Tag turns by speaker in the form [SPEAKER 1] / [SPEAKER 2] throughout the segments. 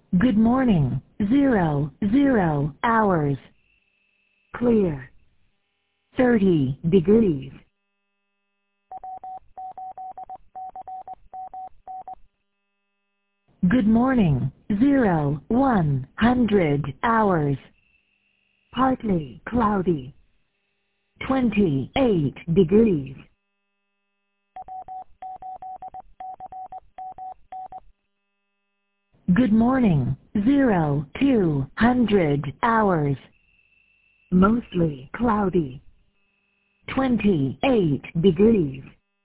[SPEAKER 1] Good morning. 00 hours. Clear. 30 degrees. Good morning. 100 hours. Partly cloudy. 28 degrees. Good morning. 200 hours. Mostly cloudy. 28 degrees.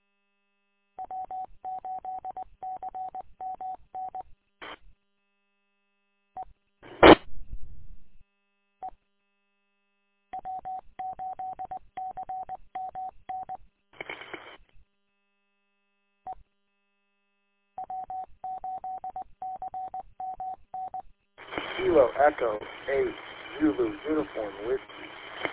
[SPEAKER 2] Kilo Echo 8 Zulu Uniform Whiskey.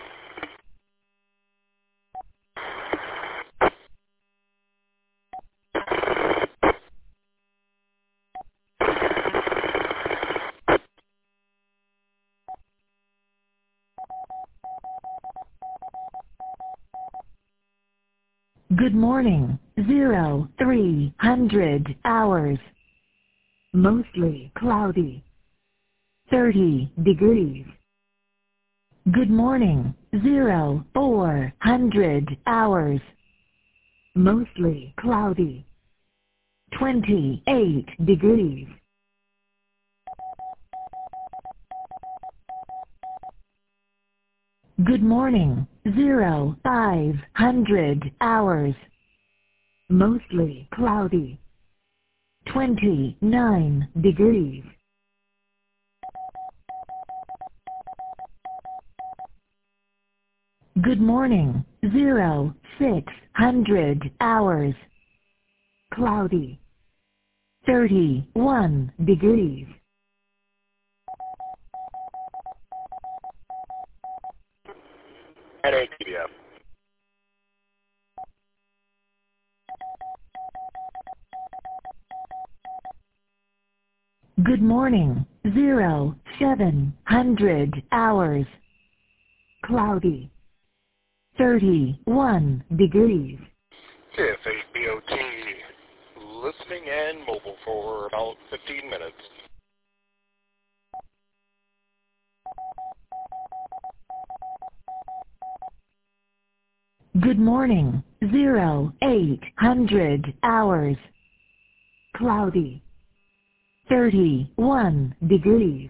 [SPEAKER 1] Good morning. 300 hours. Mostly cloudy. 30 degrees. Good morning. 400 hours. Mostly cloudy. 28 degrees. Good morning. 500 hours. Mostly cloudy. 29 degrees. Good morning. 600 hours. Cloudy. 31 degrees.
[SPEAKER 2] At ATF.
[SPEAKER 1] Good morning. 700 hours. Cloudy. 31 degrees.
[SPEAKER 2] KFABOT, listening and mobile for about 15 minutes.
[SPEAKER 1] Good morning. 800 hours. Cloudy. 31 degrees.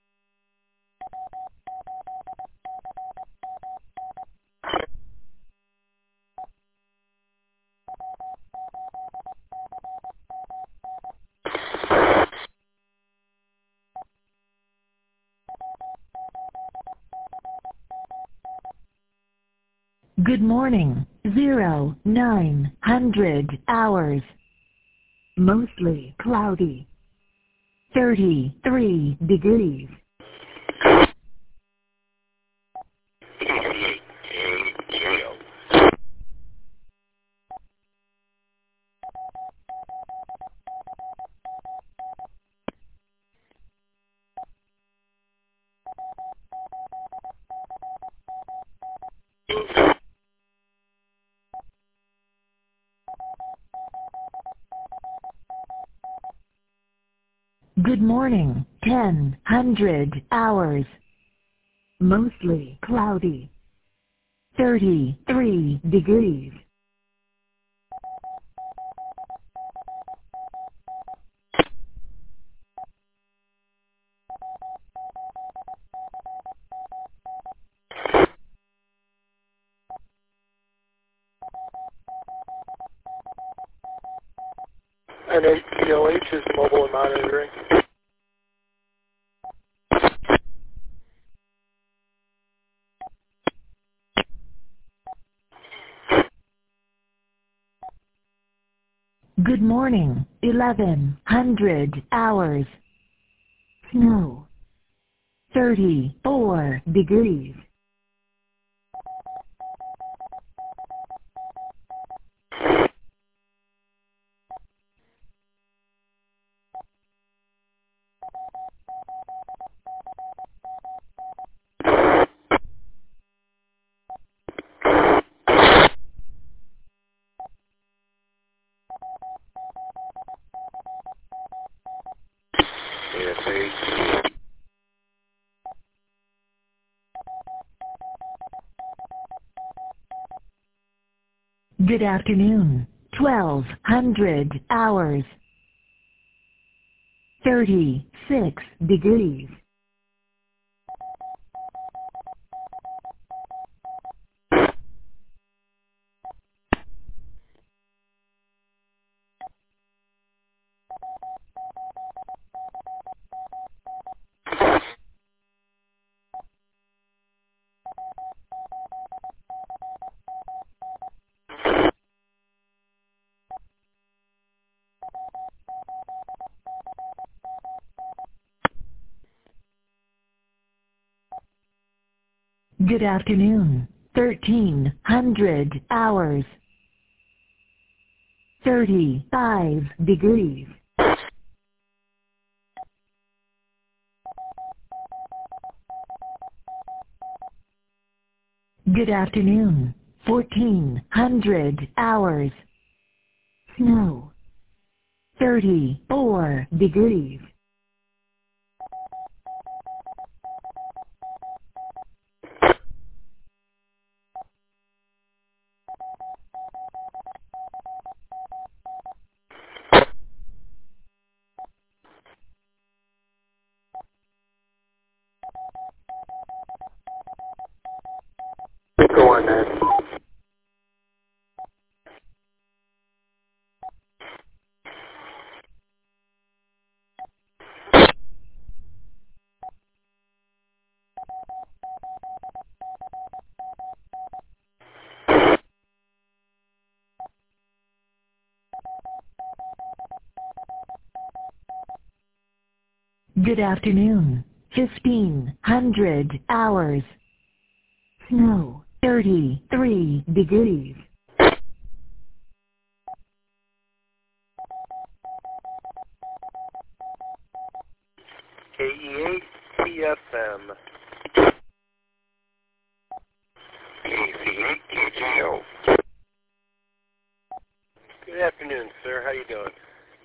[SPEAKER 1] Good morning. 900 hours. Mostly cloudy. 33 degrees. Good morning. 1000 hours. Mostly cloudy. 33 degrees.
[SPEAKER 2] And ATOH is mobile and monitoring.
[SPEAKER 1] Good morning. 1100 hours. Snow. 34 degrees.
[SPEAKER 2] ASH.
[SPEAKER 1] Good afternoon. 1200 hours. 36 degrees. Good afternoon. 1300 hours. 35 degrees. Good afternoon. 1400 hours. Snow. 34 degrees.
[SPEAKER 2] Go on then.
[SPEAKER 1] Good afternoon. 1500 hours. Snow. 33 degrees.
[SPEAKER 2] KE8TFM. KC8TGO. Good afternoon, sir. How you doing?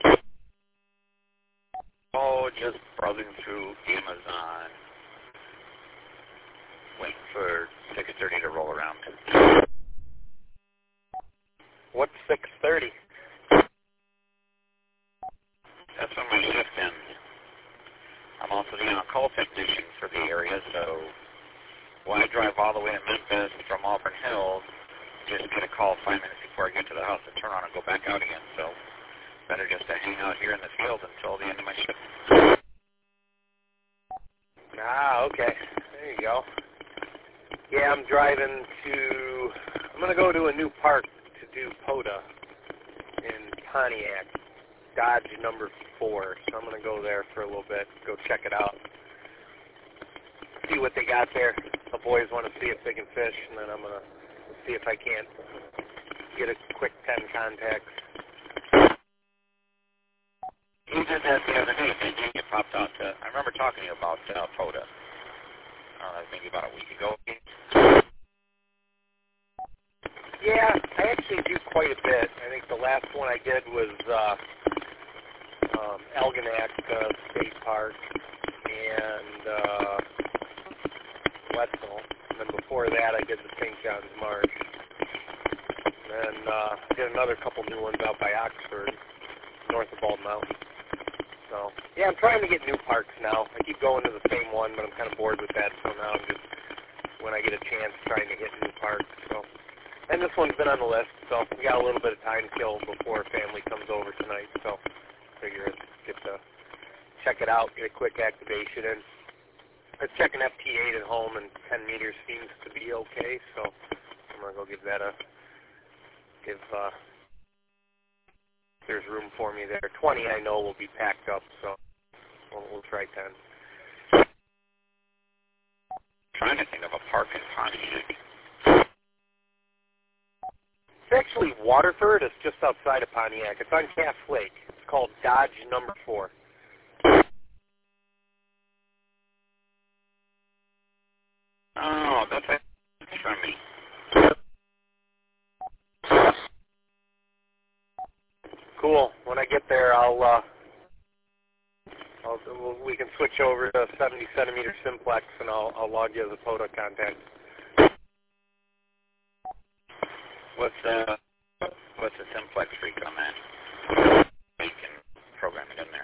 [SPEAKER 3] Oh, just browsing through Amazon, waiting for 6:30 to roll around.
[SPEAKER 2] What's 6:30?
[SPEAKER 3] That's when my shift ends. I'm also the on-call technician for the area, so when I drive all the way to Memphis from Auburn Hills, just get a call 5 minutes before I get to the house to turn on and go back out again, so better just to hang out here in the field until the end of my shift.
[SPEAKER 2] Ah, okay. There you go. Yeah, I'm going to go to a new park to do POTA in Pontiac, Dodge number 4. So I'm going to go there for a little bit, go check it out, see what they got there. The boys want to see if they can fish, and then I'm going to see if I can't get a quick 10 contacts.
[SPEAKER 3] You did that the other day, didn't you? You popped out. I remember talking to you about POTA, maybe about a week ago.
[SPEAKER 2] Yeah, I actually do quite a bit. I think the last one I did was Algonac State Park and Wetzel. And then before that, I did the St. John's Marsh. And I did another couple new ones out by Oxford, north of Bald Mountain. So, yeah, I'm trying to get new parks now. I keep going to the same one, but I'm kind of bored with that. So now I'm just, when I get a chance, trying to hit new parks. So, and this one's been on the list, so we got a little bit of time killed before family comes over tonight. So, figure I'd get to check it out, get a quick activation in. I was checking FT8 at home, and 10 meters seems to be okay. So, I'm gonna go give that a there's room for me there. 20 I know will be packed up, so we'll try 10.
[SPEAKER 3] Trying to think of a park in Pontiac.
[SPEAKER 2] It's actually Waterford. It's just outside of Pontiac. It's on Cass Lake. It's called Dodge number 4.
[SPEAKER 3] Oh, that's from me.
[SPEAKER 2] Cool. When I get there, I'll we can switch over to 70 centimeter simplex, and I'll log you as a POTA contact.
[SPEAKER 3] What's the simplex freak on that? You can program it in there.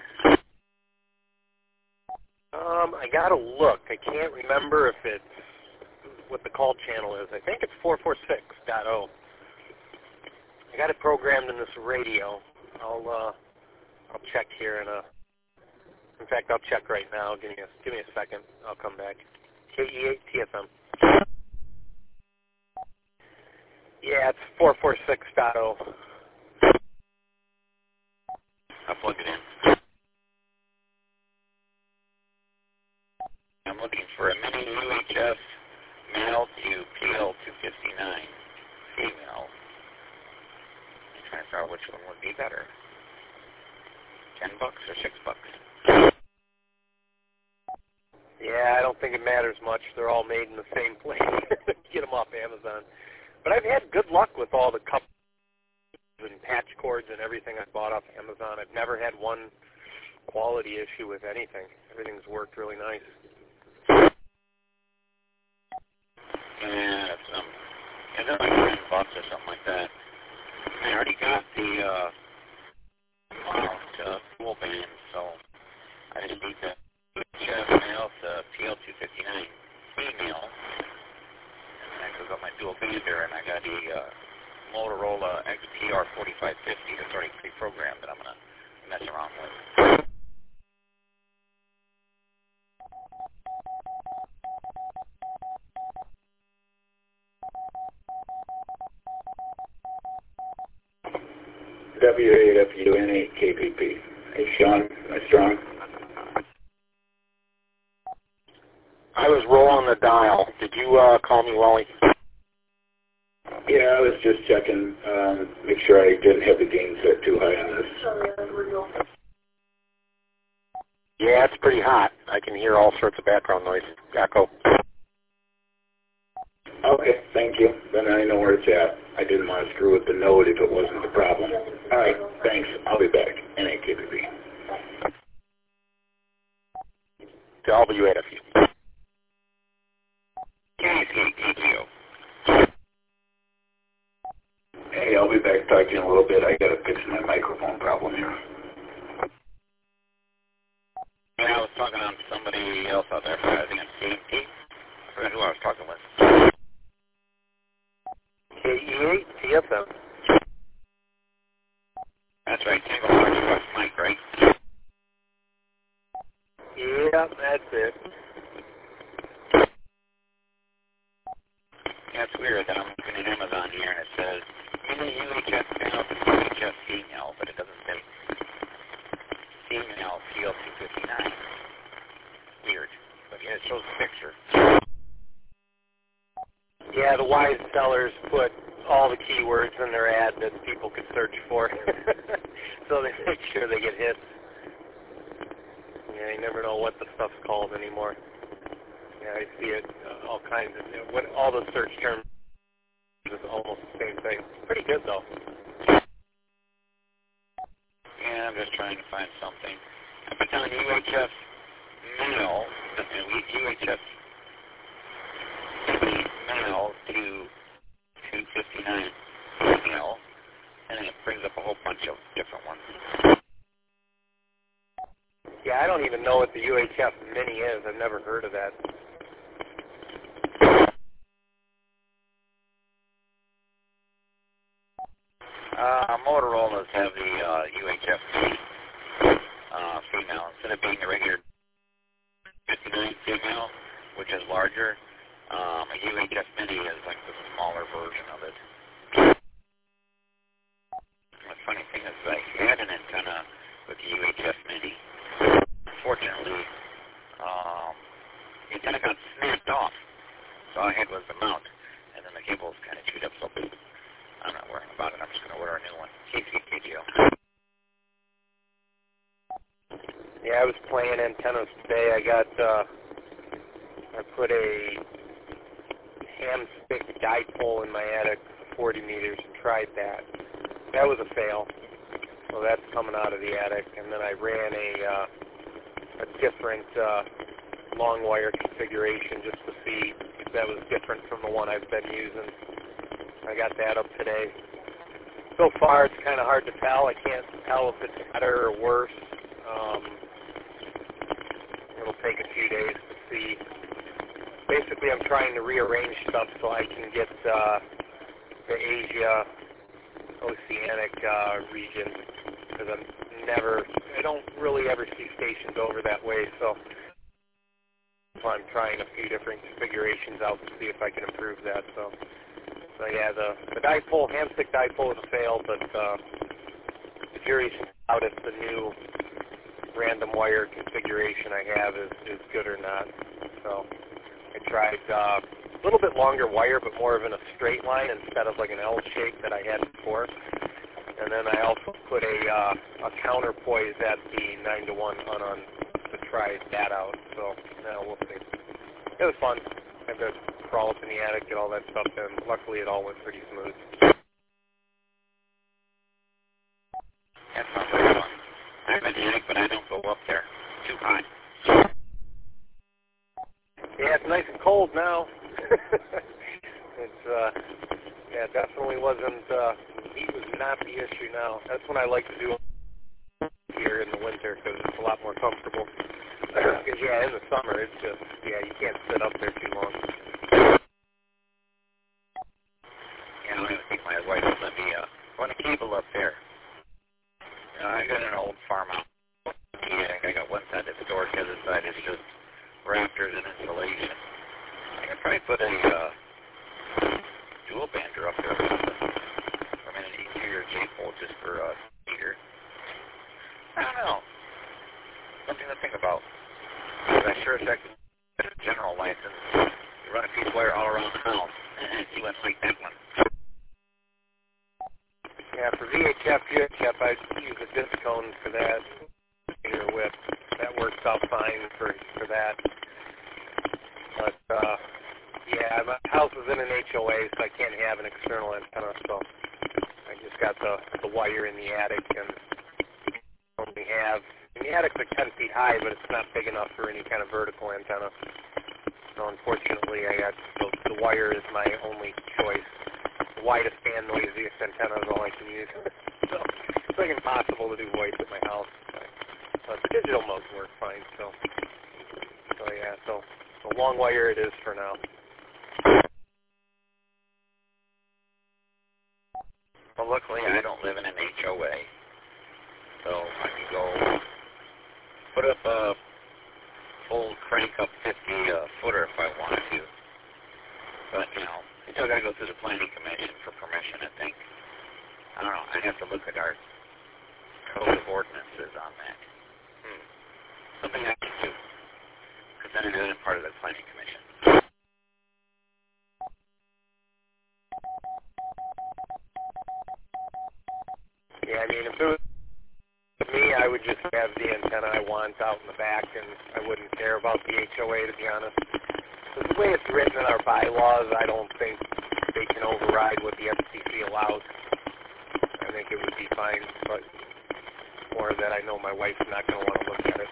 [SPEAKER 2] I gotta look. I can't remember if it's what the call channel is. I think it's 446.0. I got it programmed in this radio. I'll check here in fact, I'll check right now. Give me a second. I'll come back. KE8 TFM. Yeah, it's 446.0.
[SPEAKER 3] I'll plug it in. I'm looking for a mini UHF male to PL259 female. I'm trying to figure out which one would be better. $10 or $6?
[SPEAKER 2] Yeah, I don't think it matters much. They're all made in the same place. Get them off Amazon. But I've had good luck with all the cups and patch cords and everything I bought off Amazon. I've never had one quality issue with anything. Everything's worked really nice.
[SPEAKER 3] Yeah, they're like $10 or something like that. I already got the dual band, so I just need the UHF male to PL259 female. And I got my dual bander, and I got a Motorola XTR4550 that's already pre-programmed that I'm going to mess around with.
[SPEAKER 4] W8FUN8KPP. Hey, Sean, Strong.
[SPEAKER 2] I was rolling the dial. Did you call me, Wally?
[SPEAKER 4] Yeah, I was just checking, make sure I didn't have the gain set too high on this.
[SPEAKER 2] Yeah, it's pretty hot. I can hear all sorts of background noise. Echo.
[SPEAKER 4] Okay, thank you. Then I know where it's at. I didn't want to screw with the node if it wasn't the problem. All right, thanks. I'll be back. NAKPP.
[SPEAKER 2] W8FU.
[SPEAKER 3] KCTGO.
[SPEAKER 4] Hey, I'll be back talking to you in a little bit. I got to fix my microphone problem here.
[SPEAKER 3] Yeah, I was talking to somebody else out there. I think it's KT. I forgot who I was talking with.
[SPEAKER 2] KE8 TFM.
[SPEAKER 3] That's right, Tango March Mike, right?
[SPEAKER 2] Yeah, that's it.
[SPEAKER 3] Yeah, it's weird that I'm looking at Amazon here and it says mini UHF male to UHF female, but it doesn't say female PL259. Weird. But yeah, it shows the picture.
[SPEAKER 2] Yeah, the wise sellers put all the keywords in their ad that people could search for. So they make sure they get hits. Yeah, you never know what the stuff's called anymore. Yeah, I see it, all kinds of, all the search terms is almost the same thing. Pretty good, though.
[SPEAKER 3] Yeah, I'm just trying to find something. I've been telling UHF male, and UHF male to 259 female, and then it brings up a whole bunch of different ones.
[SPEAKER 2] Yeah, I don't even know what the UHF Mini is. I've never heard of that.
[SPEAKER 3] Motorola's have the UHF Mini female. Instead of being the regular 59 female, which is larger, a UHF Mini is like the smaller version of it. The funny thing is I had an antenna with the UHF Mini. Fortunately, the antenna got snapped off. So all I had was the mount, and then the cable was kind of chewed up, so I'm not worrying about it. I'm just going to order a new one. KCTGO.
[SPEAKER 2] Yeah, I was playing antennas today. I put a ham stick dipole in my attic, 40 meters, and tried that. That was a fail. So that's coming out of the attic. And then I ran a different long wire configuration just to see if that was different from the one I've been using. I got that up today. So far, it's kind of hard to tell. I can't tell if it's better or worse. It'll take a few days to see. Basically, I'm trying to rearrange stuff so I can get the Asia Oceanic region, because I don't really ever see stations over that way, so I'm trying a few different configurations out to see if I can improve that. So yeah, the dipole, hand-stick dipole is a fail, but the jury's out if the new random wire configuration I have is good or not. So I tried a little bit longer wire, but more of in a straight line instead of like an L shape that I had before. And then I also put a counterpoise at the 9-to-1 on to try that out. So now we'll see. It was fun. I had to crawl up in the attic, get all that stuff in. Luckily, it all went pretty smooth.
[SPEAKER 3] That's not very fun. I'm in the attic, but I don't go up there. Too high.
[SPEAKER 2] Yeah, it's nice and cold now. It's yeah, definitely wasn't. Heat was not the issue now. That's what I like to do here in the winter because it's a lot more comfortable. Because yeah, in the summer it's just you can't sit up there too long.
[SPEAKER 3] Yeah, I think my wife would let me run a cable up there. I got an old farmhouse. I got one side that's storage, the other side is just rafters and insulation. I could probably put a dual bander up there or something. I mean, an interior J-pole just for heater. I don't know. Something to think about. But I sure as heck get a general license. You run a piece of wire all around the house. See what's like that one.
[SPEAKER 2] Yeah, for VHF, UHF, I use a disc cone for that. Whip. That works out fine for that. But yeah, my house is in an HOA, so I can't have an external antenna. So I just got the wire in the attic, and only have. And the attic's like 10 feet high, but it's not big enough for any kind of vertical antenna. So unfortunately, I got the wire is my only choice. The widest and noisiest antenna is all I can use. So it's like impossible to do voice at my house. But the digital modes work fine, so yeah, so long wire it is for now.
[SPEAKER 3] Well, luckily I don't live in an HOA, so I can go put up a full crank up 50-footer if I wanted to. But, you know, I still got to go through the planning commission for permission, I think. I don't know, I'd have to look at our code of ordinances on that. Something I can do, because then it isn't part of the planning commission.
[SPEAKER 2] Yeah, I mean, if it was me, I would just have the antenna I want out in the back, and I wouldn't care about the HOA, to be honest. Because the way it's written in our bylaws, I don't think they can override what the FCC allows. I think it would be fine, but more that I know my wife's not going to want to look at it.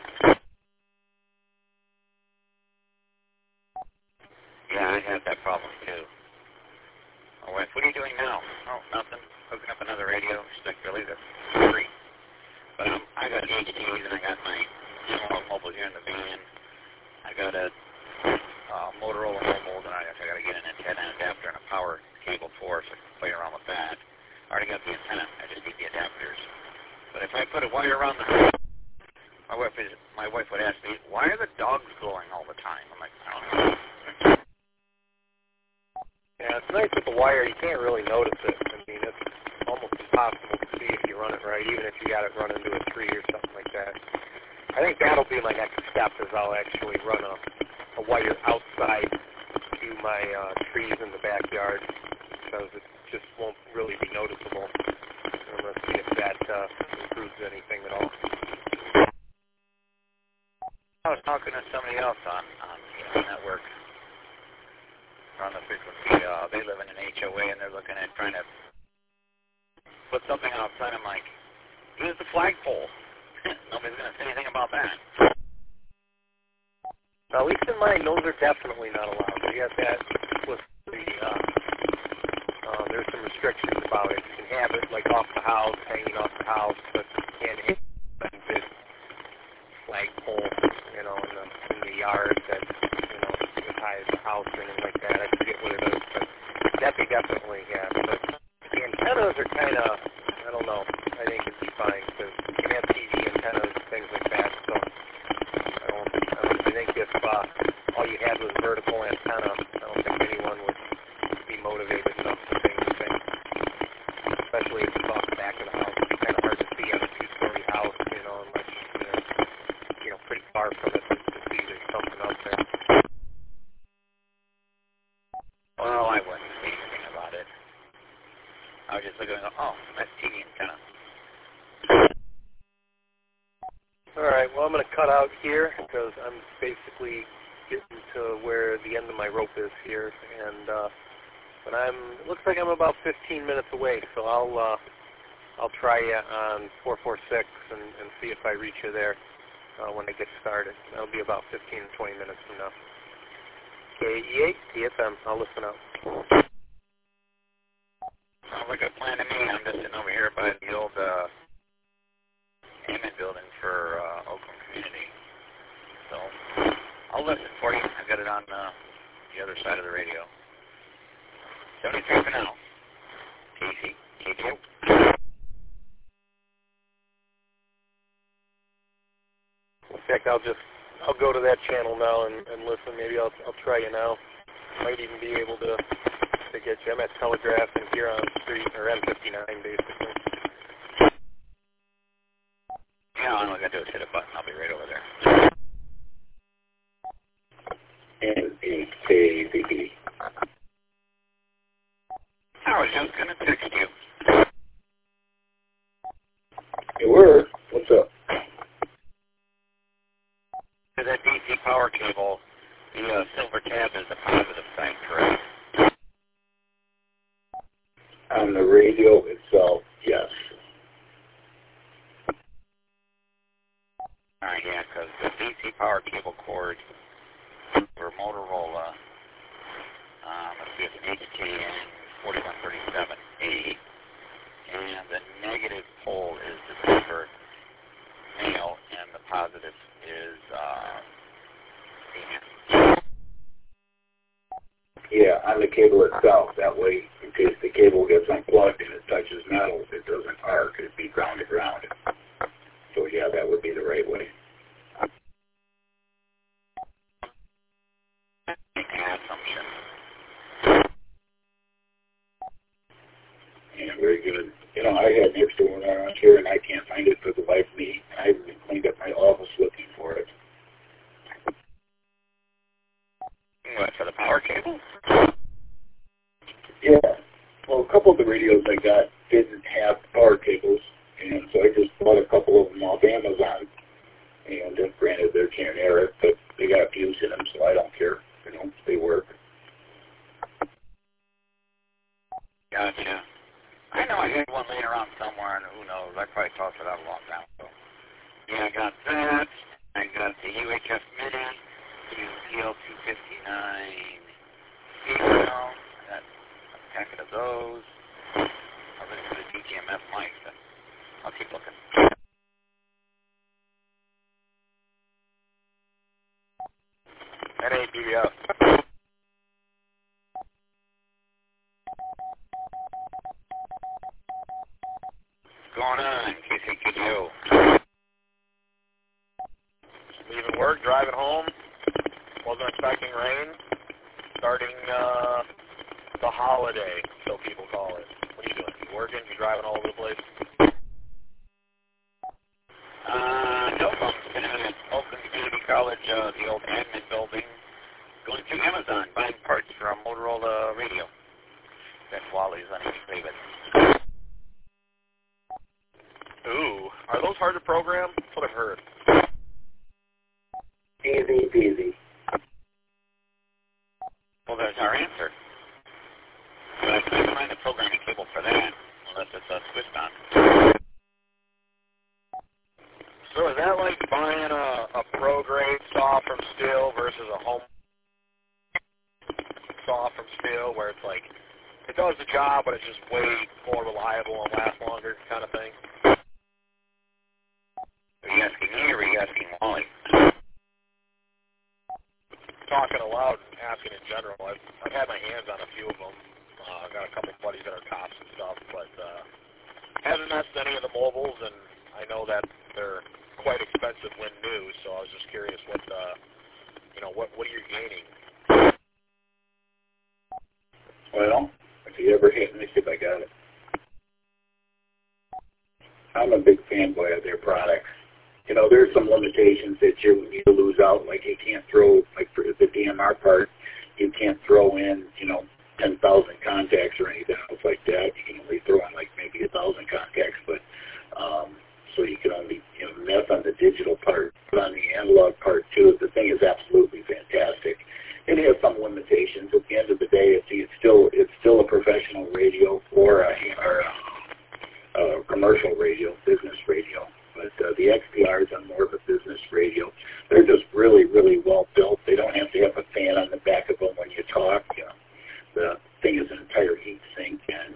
[SPEAKER 3] Yeah, I have that problem too. My wife, what are you doing now? Oh, nothing. Hooking up another radio. She's like, really? That's free. But I got HDs and I got my analog mobile here in the van. I got a Motorola mobile that I got to get an antenna adapter and a power cable for, so I can play around with that. I already got the antenna. I just need the adapters. But if I put a wire around the house, my wife would ask me, why are the dogs glowing all the time? I'm like, I don't know.
[SPEAKER 2] Yeah, it's nice with the wire. You can't really notice it. I mean, it's almost impossible to see if you run it right, even if you got it run into a tree or something like that. I think that'll be my next step, is I'll actually run a wire outside to my trees in the backyard, because it just won't really be noticeable. And let's see if that improves anything at all.
[SPEAKER 3] I was talking to somebody else on the network. On the frequency, they live in an HOA and they're looking at trying to put something outside. I'm like, use the flagpole. Nobody's going to say anything about that.
[SPEAKER 2] mine, those are definitely not allowed. They got that explicitly, there's some restrictions about it. You can have it like off the house, hanging off the house, but you can't have a big flagpole, you know, in the yard that, you know, as high as the house or anything like that. I forget what it is, but that they definitely have. But the antennas are kind of, I don't know, I think it'd be fine because you can have TV antennas, things like that, so I think if all you had was vertical antenna, I don't think anyone would be motivated enough to change the thing, especially if it's off the back of the house. It's kind of hard to see on a two-story house, you know, unless you're pretty far from it to see there's something up there.
[SPEAKER 3] Well, I wouldn't say anything about it. I was just looking and go, oh, that's TV antenna.
[SPEAKER 2] All right, well, I'm going to cut out here because I'm basically getting to where the end of my rope is here, and but it looks like I'm about 15 minutes away, so I'll try you on 446 and see if I reach you there when I get started. That'll be about 15 to 20 minutes from now. KE8, TFM, I'll listen up.
[SPEAKER 3] Sounds like a plan to me. I'm just sitting over here by the old Amen building for Oakland Community. So I'll listen for you. I've got it on the other side of the radio. 73 for now. TC, KTO.
[SPEAKER 2] In fact, I'll go to that channel now and listen. Maybe I'll try you now. Might even be able to get you. I'm at Telegraph and Huron Street, or M59, basically.
[SPEAKER 3] Yeah, all I got to do is hit a button. I'll be right over there.
[SPEAKER 4] NHKVP.
[SPEAKER 3] I was just going to text you.
[SPEAKER 4] You were? What's up?
[SPEAKER 3] To that DC power cable, the silver tab is the positive side, correct?
[SPEAKER 4] On the radio itself, yes.
[SPEAKER 3] Alright, yeah, because the DC power cable cord for Motorola, let's see, it's an HKN 4137A, and the negative pole is the silver male, and the positive is female.
[SPEAKER 4] Yeah, on the cable itself. That way, in case the cable gets unplugged and it touches metal, it doesn't arc. It'd be ground to ground. So yeah, that would be the right way.
[SPEAKER 3] Assumption.
[SPEAKER 4] Yeah, very good. You know, I had an extra one around here, and I can't find it for the life of me. I even cleaned up my office looking for it.
[SPEAKER 3] What, for the power cable?
[SPEAKER 4] Yeah. Well, a couple of the radios I got didn't have power cables, and so I just bought a couple of them off Amazon. And granted, they're generic, but they got fuse in them, so I don't care. You know, they work.
[SPEAKER 3] Gotcha. I know I had one laying around somewhere, and who knows, I probably tossed it out a long time ago. Yeah, I got that. I got the UHF Mini, the PL259 Gabriel. I got a packet of those. I'll look for the DGMF mic, but I'll keep looking.
[SPEAKER 2] NABF.
[SPEAKER 3] What's going on, KCKDO?
[SPEAKER 2] Leaving work, driving home. Wasn't expecting rain. Starting the holiday, so people call it. What are you doing? You working? You driving all over the place?
[SPEAKER 3] No, I'm sitting at Oakland Community College, the old admin building, going through Amazon, buying parts for a Motorola radio. That's Wally's on his favorite.
[SPEAKER 2] Ooh, are those hard to program? That's what I've heard.
[SPEAKER 4] Easy peasy.
[SPEAKER 3] Well, there's our answer. But I can't find the programming cable for that, unless it's a twist-on.
[SPEAKER 2] So is that like buying a pro-grade saw from Stihl versus a home does the job, but it's just way more reliable and lasts longer kind of thing.
[SPEAKER 3] Are you asking me or are you asking Wally?
[SPEAKER 2] Talking aloud and asking in general. I've had my hands on a few of them. I've got a couple of buddies that are cops and stuff, but haven't messed any of the mobiles, and I know that they're quite expensive when new, so I was just curious what are you gaining?
[SPEAKER 4] Well, if you ever hit me, see if I got it. I'm a big fanboy of their products. You know, there's some limitations that you need to lose out, like you can't throw, like for the DMR part, you can't throw in, 10,000 contacts or anything else like that. You can only throw in like maybe 1,000 contacts, but so you can only mess on the digital part, but on the analog part too. The thing is absolutely fantastic. It has some limitations. At the end of the day, it's still a professional radio or a commercial radio, business radio. But the XPRs are more of a business radio. They're just really, really well built. They don't have to have a fan on the back of them when you talk. The thing is an entire heat sink, and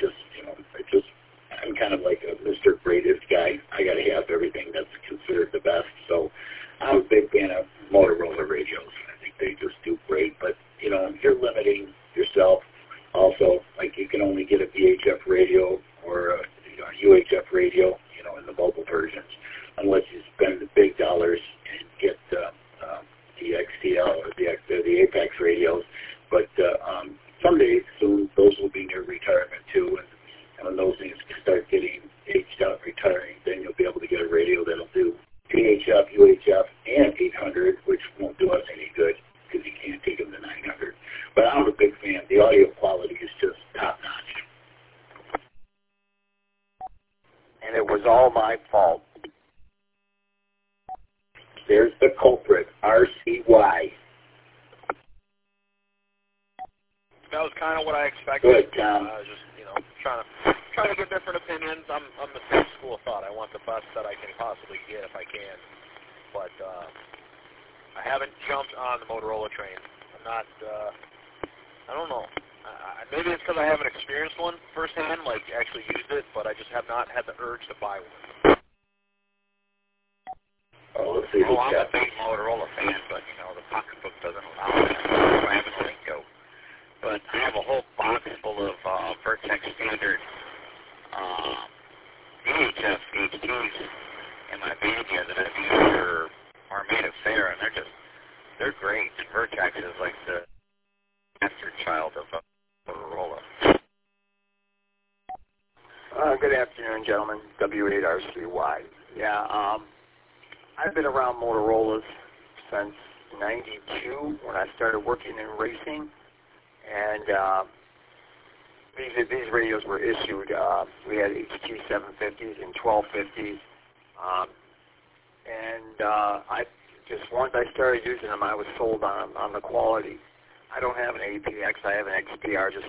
[SPEAKER 4] I'm kind of like a Mr. Greatest guy. I got to have everything that's considered the best. So I'm a big fan of Motorola radios. I think they just do great. But you're limiting yourself. Also, like you can only get a VHF radio or a UHF radio, in the mobile versions, unless you spend the big dollars and get the XTL or the Apex radios. But someday soon, those will be near retirement too. And when those things start getting aged out, retiring, then you'll be able to get a radio that'll do VHF, UHF, and 800, which won't do us any good because you can't take them to 900. But I'm a big fan. The audio quality is just top notch.
[SPEAKER 5] And it was all my fault.
[SPEAKER 4] There's the culprit, RCY.
[SPEAKER 2] That was kind of what I expected.
[SPEAKER 4] Good, Tom.
[SPEAKER 2] I was just, trying to get different opinions. I'm the same school of thought. I want the best that I can possibly get if I can. But I haven't jumped on the Motorola train. I'm not, I don't know. Maybe it's because I haven't experienced one firsthand, like actually used it, but I just have not had the urge to buy one.
[SPEAKER 4] Oh, let's see.
[SPEAKER 3] I'm a big Motorola fan, but, the pocketbook doesn't allow me. So I have a Cinco. But I have a whole box full of Vertex standard VHF HDs in my band here that I've used or made of Fair, and they're great. And Vertex is like the master child of Motorola.
[SPEAKER 5] Good afternoon, gentlemen. W8RCY. Yeah, I've been around Motorola's since '92 when I started working in racing, and these radios were issued. We had HT 750s and 1250s, and once I started using them, I was sold on the quality. I don't have an APX. I have an XPR, just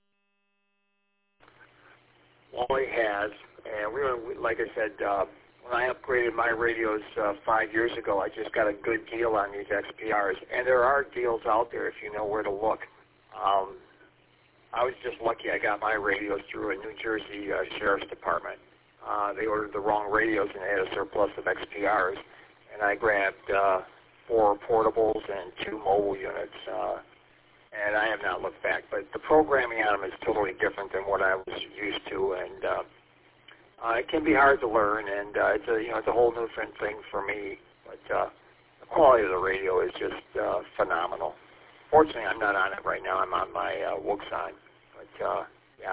[SPEAKER 5] Wally has, and like I said, when I upgraded my radios 5 years ago, I just got a good deal on these XPRs, and there are deals out there if you know where to look. I was just lucky I got my radios through a New Jersey Sheriff's Department. They ordered the wrong radios, and they had a surplus of XPRs, and I grabbed 4 portables and 2 mobile units. And I have not looked back, but the programming on them is totally different than what I was used to, and it can be hard to learn, and it's a whole new thing for me. But the quality of the radio is just phenomenal. Fortunately, I'm not on it right now. I'm on my Wuxon, but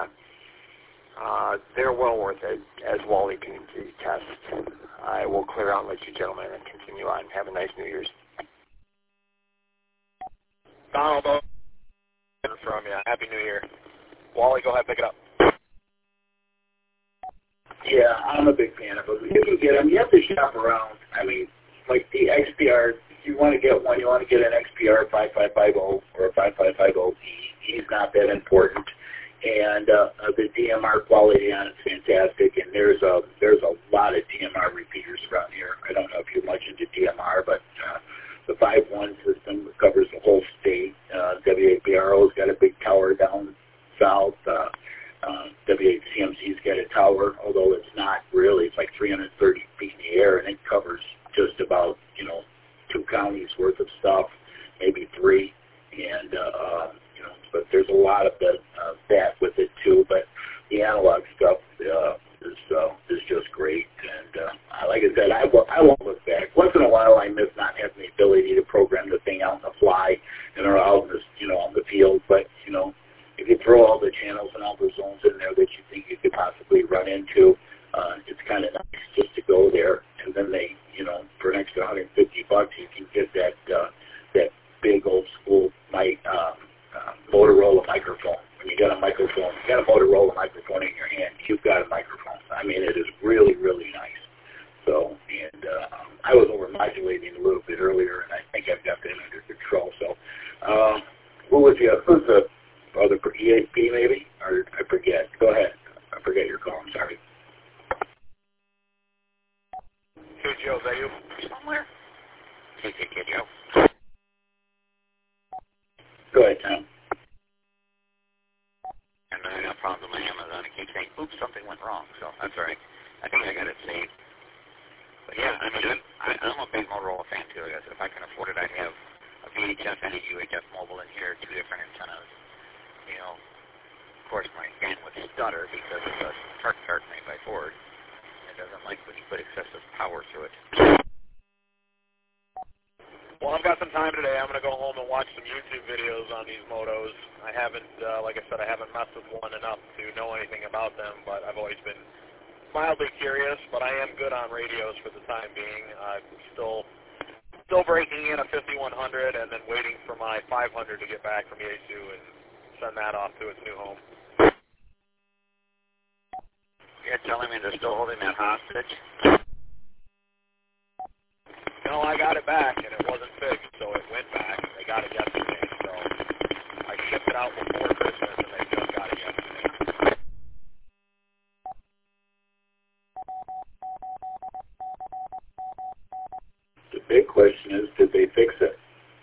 [SPEAKER 5] they're well worth it, as Wally can attest. I will clear out and let you gentlemen and continue on. Have a nice New Year's.
[SPEAKER 2] Donald, from you. Happy New Year. Wally, go ahead, pick it up.
[SPEAKER 4] Yeah, I'm a big fan of them. You can get them. You have to shop around. I mean, like the XPR, if you want to get one, you want to get an XPR 5550 or a 5550E. He's not that important. And the DMR quality on it's fantastic. And there's a lot of DMR repeaters around here. I don't know if you're much into DMR, but the 5.1 system covers the whole state. WAPRO's got a big tower down south. counties worth of stuff, maybe 3, and but there's a lot of that with it too. But the analog stuff is just great, and like I said, I won't look back. Once in a while, I miss not having the ability to program the thing out on the fly and or out on the field. But if you throw all the channels and all the zones in there that you think you could possibly run into, it's kind of nice just to go there, and then they, for an extra $150, you can get that big old school Motorola microphone. When you got a Motorola microphone in your hand, you've got a microphone. I mean, it is really, really nice. So, and I was overmodulating a little bit earlier, and I think I've got that under control. So, who's the other ESP maybe? Or I forget. Go ahead. I forget your call. I'm sorry.
[SPEAKER 2] Hey, Joe, is that you?
[SPEAKER 3] Somewhere? Hey, Joe.
[SPEAKER 4] Go ahead, Tom.
[SPEAKER 3] And I got problems with my Amazon. It keeps saying, oops, something went wrong. So that's all right. I think I got it saved. But yeah, I mean, I'm a big Motorola fan too. I guess if I can afford it, I'd have a VHF and a UHF mobile in here, 2 different antennas. Of course, my bandwidth stutter because it's a Tart made by Ford. It doesn't like when you put excessive power through it.
[SPEAKER 2] Well, I've got some time today. I'm going to go home and watch some YouTube videos on these motos. I haven't, like I said, I haven't messed with one enough to know anything about them, but I've always been mildly curious. But I am good on radios for the time being. I'm still breaking in a 5100 and then waiting for my 500 to get back from Yaesu and send that off to its new home.
[SPEAKER 3] You're telling me they're still holding that hostage?
[SPEAKER 2] No, I got it back, and it wasn't fixed, so it went back. They got it yesterday, so I shipped it out before Christmas, and they just got it yesterday.
[SPEAKER 4] The big question is, did they fix it?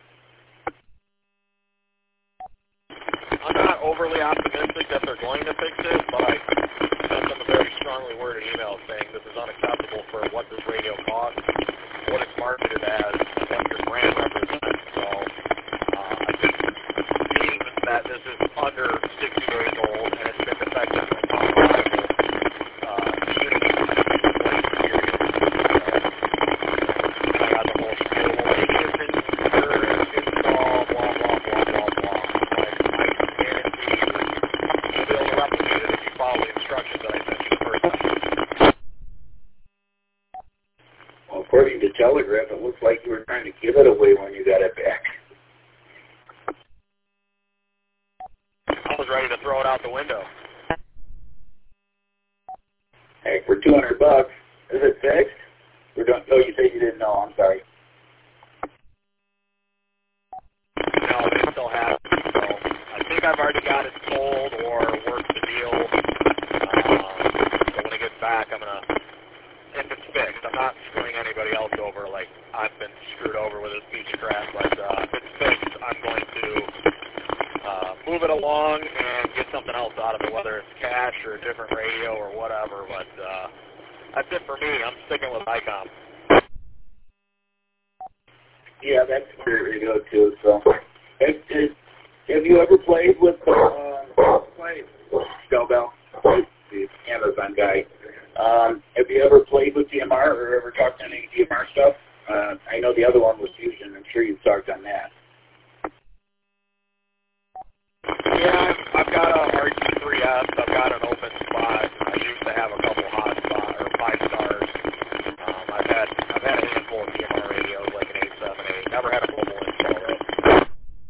[SPEAKER 2] I'm not overly optimistic that they're going to fix it, but I sent them a very strongly worded email saying this is unacceptable for what this radio costs, what it's marketed as, and what your brand represents. So I think being that this is under 60 days old and it's been defective from top arrival, the unit is going to be replaced period. And I got the whole spiel. Well, maybe it's in your install, blah, blah, blah, blah, blah. I can guarantee you that you'll be able to replicate it if you follow the instructions that I sent you the first time.
[SPEAKER 4] Well, according to Telegraph, it looks like you were trying to give it away when you got it back.
[SPEAKER 2] I was ready to throw it out the window.
[SPEAKER 4] Hey, for $200, is it fixed? No, you said you didn't know. I'm sorry.
[SPEAKER 2] No, they still have it. So I think I've already got it sold or worked the deal. So when it gets back, I'm going to, if it's fixed, I'm not screwing anybody else over like I've been screwed over with this piece of crap, but if it's fixed, I'm going to move it along and get something else out of it, whether it's cash or a different radio or whatever, but that's it for me. I'm sticking with ICOM.
[SPEAKER 4] Yeah, that's a great radio too. So, have you ever played with Bell, the Amazon guy? Have you ever played with DMR or ever talked to any DMR stuff? I know the other one was Fusion. I'm sure you've talked on that.
[SPEAKER 2] Yeah, I've got a RG3S. I've got an open spot. I used to have a couple hot spots or 5 stars. I've had a handful of DMR radios like an 878. Never had a global install though.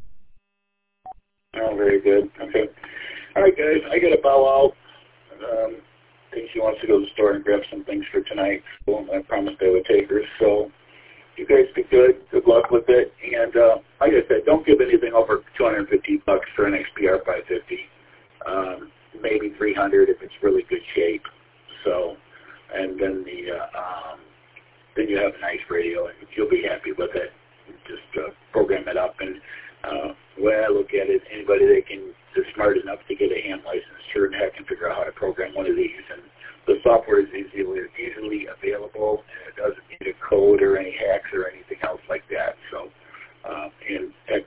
[SPEAKER 4] Oh, very good. Okay. All right, guys. I got to bow out. I think she wants to go to the store and grab some things for tonight. So I promised I would take her. So you guys be good. Good luck with it. And like I said, don't give anything over $250 for an XPR 550. Maybe $300 if it's really good shape. So, and then then you have a nice radio and you'll be happy with it. Just program it up and the way I look at it, anybody that is smart enough to get a ham license sure and heck can figure out how to program one of these. And the software is easily available, and it doesn't need a code or any hacks or anything else like that. So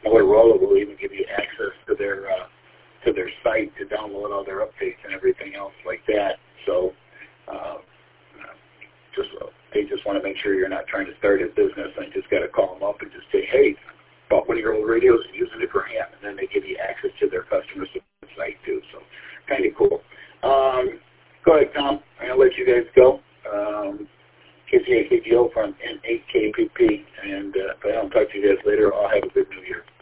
[SPEAKER 4] Motorola will even give you access to their site to download all their updates and everything else like that. So they just want to make sure you're not trying to start a business and just got to call them up and just say, hey, bought one of your old radios and using it for ham, and then they give you access to their customer site too. So kind of cool. Go ahead, Tom. I'll let you guys go. KCAKGO from N8KPP, and if I don't talk to you guys later, I'll have a good New Year.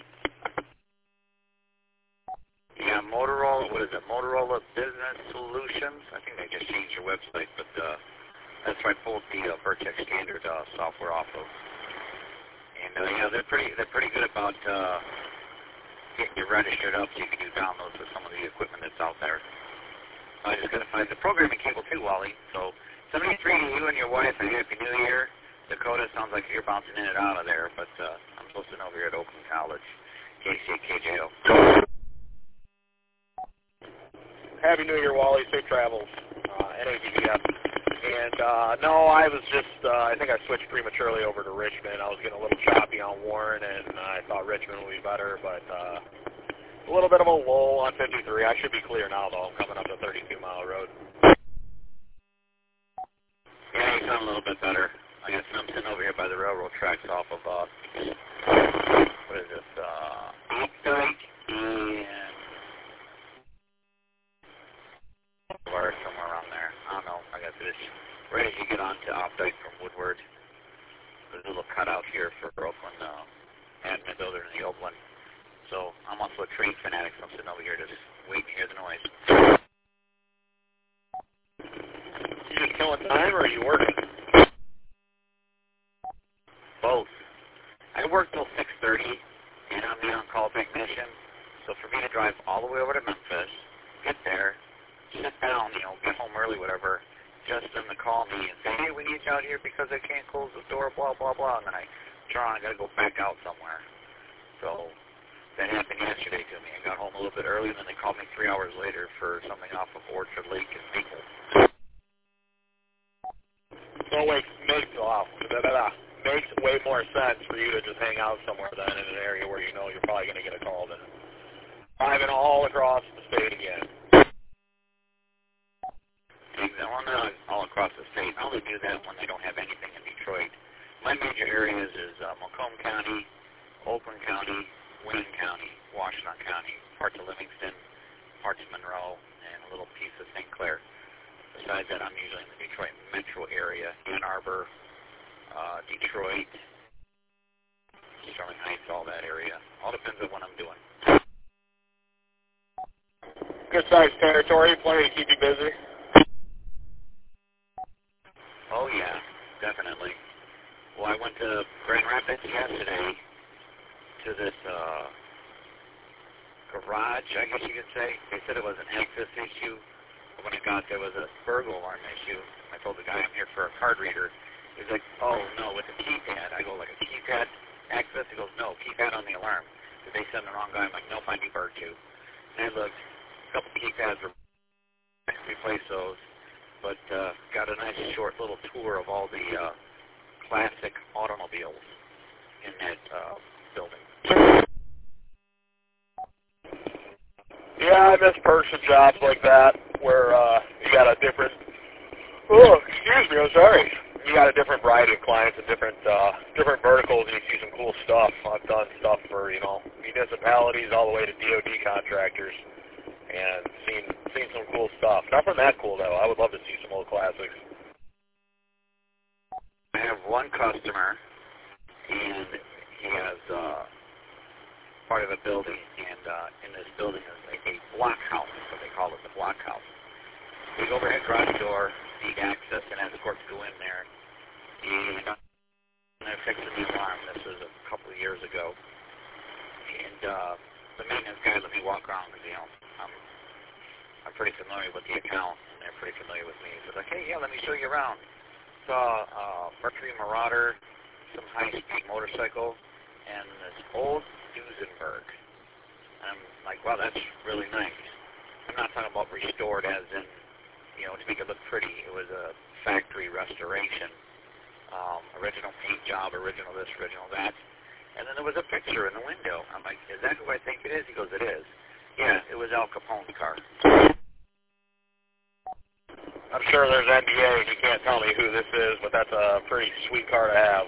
[SPEAKER 3] Yeah, Motorola, what is it, Motorola Business Solutions? I think they just changed your website, but that's where I pulled the Vertex Standard software off of. And yeah, they're pretty good about getting you registered up so you can do downloads of some of the equipment that's out there. I just got to find the programming cable too, Wally. So 73 to you and your wife, and Happy New Year. Dakota, sounds like you're bouncing in and out of there, but I'm supposed to know here at Oakland College, KCKJO.
[SPEAKER 2] Happy New Year, Wally. Safe travels. NABBF. And no, I was just, I think I switched prematurely over to Richmond. I was getting a little choppy on Warren, and I thought Richmond would be better, but a little bit of a lull on 53. I should be clear now, though. I'm coming up the 32-mile road.
[SPEAKER 3] Yeah, you sound a little bit better. I got something over here by the railroad tracks off of, what is this, Updike and somewhere around there. I don't know. I got this. Right as you get onto Updike from Woodward, there's a little cutout here for Oakland, admin builder in the Oakland. So I'm also a train fanatic, so I'm sitting over here just waiting to hear the noise.
[SPEAKER 2] You just killing time, or are you working?
[SPEAKER 3] Both. I work till 6:30, and I'm the on-call technician. So for me to drive all the way over to Memphis, get there, sit down, get home early, whatever, just them to call me and say, hey, we need you out here because I can't close the door, blah, blah, blah. And then I turn around, I got to go back out somewhere. So that happened yesterday to me. I got home a little bit early, and then they called me 3 hours later for something off of Orchard Lake in Maple.
[SPEAKER 2] So it makes way more sense for you to just hang out somewhere than in an area where you know you're probably going to get a call than driving all across the state again.
[SPEAKER 3] Well, not all across the state. I only do that when they don't have anything in Detroit. My major areas is Macomb County, Oakland County, Wayne County, Washington County, parts of Livingston, parts of Monroe, and a little piece of St. Clair. Besides that, I'm usually in the Detroit metro area, Ann Arbor, Detroit, Sterling Heights, all that area. All depends on what I'm doing.
[SPEAKER 2] Good-sized territory, plenty to keep you busy.
[SPEAKER 3] Oh, yeah, definitely. Well, I went to Grand Rapids yesterday to this garage, I guess you could say. They said it was an access issue. When I got there, was a burglar alarm issue. I told the guy I'm here for a card reader. He's like, oh, no, with a keypad. I go, like a keypad access? He goes, no, keypad on the alarm. Did they send the wrong guy? I'm like, nope, I deburred you. And I looked, a couple keypads were replaced those. But got a nice short little tour of all the classic automobiles in that building.
[SPEAKER 2] Yeah, I miss perks and jobs like that where you got a different, excuse me, I'm sorry. You got a different variety of clients and different verticals, and you see some cool stuff. I've done stuff for, municipalities all the way to DOD contractors. And seen some cool stuff. Nothing that cool, though. I would love to see some old classics.
[SPEAKER 3] I have one customer, and he has part of a building, and in this building is a block house, what they call it, the block house. Big overhead garage door, need access, and has escorts go in there. And they're fixing the alarm. This was a couple of years ago. And the maintenance guy let me walk around because, I'm pretty familiar with the account, and they're pretty familiar with me. So like, hey, yeah, let me show you around. Saw Mercury Marauder, some high-speed motorcycle, and this old Duesenberg. I'm like, wow, that's really nice. I'm not talking about restored as in, to make it look pretty. It was a factory restoration. Original paint job, original this, original that. And then there was a picture in the window. I'm like, is that who I think it is? He goes, it is. Yeah, it was Al Capone's car.
[SPEAKER 2] I'm sure there's NBA and you can't tell me who this is, but that's a pretty sweet car to have.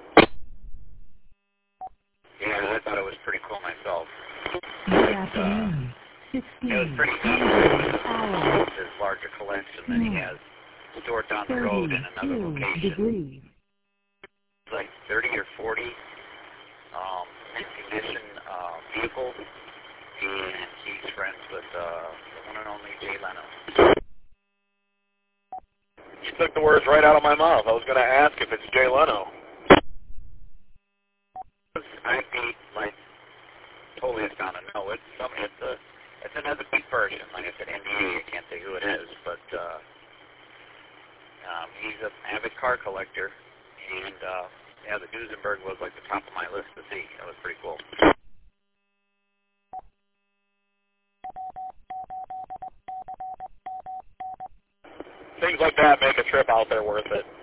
[SPEAKER 3] Yeah, I thought it was pretty cool myself.
[SPEAKER 1] Good afternoon.
[SPEAKER 3] It was pretty neat.
[SPEAKER 1] 1600 hours.
[SPEAKER 3] His larger collection that he has stored down the road in another
[SPEAKER 1] 32
[SPEAKER 3] location.
[SPEAKER 1] degrees.
[SPEAKER 3] It's like 30 or 40 mint-condition vehicles, and he's friends with the one and only Jay Leno.
[SPEAKER 2] You took the words right out of my mouth. I was going to ask if it's Jay Leno.
[SPEAKER 3] I'd be like totally astounded. No, it's another big version. Like I said, NDA. I can't say who it is, but he's an avid car collector, and yeah, the Duesenberg was like the top of my list to see. That was pretty cool.
[SPEAKER 2] Things like that make a trip out there worth it.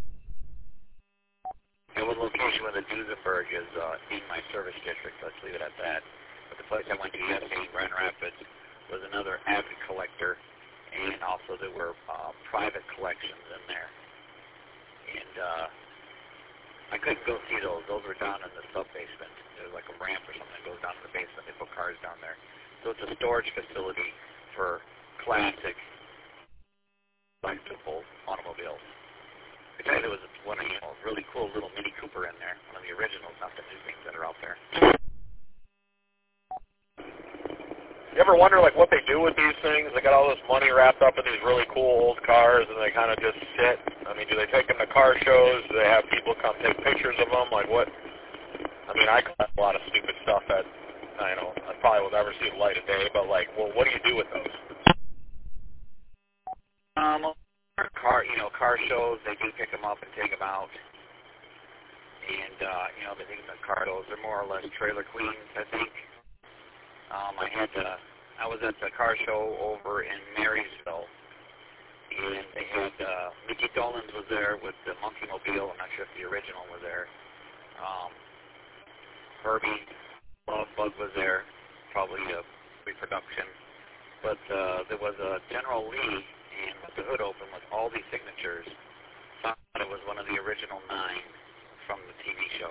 [SPEAKER 3] And one location where the Duesenberg is in my service district, let's leave it at that. But the place I went to yesterday in Grand Rapids was another avid collector, and also there were private collections in there. And I couldn't go see those. Those were down in the sub-basement. There's like a ramp or something that goes down to the basement. They put cars down there. So it's a storage facility for classic collectible automobiles. I tell you, there was one, really cool little Mini Cooper in there. One of the originals, not the new things that are out there.
[SPEAKER 2] You ever wonder like what they do with these things? They got all this money wrapped up in these really cool old cars, and they kind of just sit. I mean, do they take them to car shows? Do they have people come take pictures of them? Like what? I mean, I collect a lot of stupid stuff that I probably will never see the light of day. But like, well, what do you do with those?
[SPEAKER 3] Car shows, they do pick them up and take them out. And, they take them to car shows. They're more or less trailer queens, I think. I was at the car show over in Marysville, and they had, Mickey Dolenz was there with the Monkey Mobile. I'm not sure if the original was there. Herbie Bug was there, probably a reproduction. But there was a General Lee, and with the hood open with all these signatures, thought it was one of the original 9 from the TV show.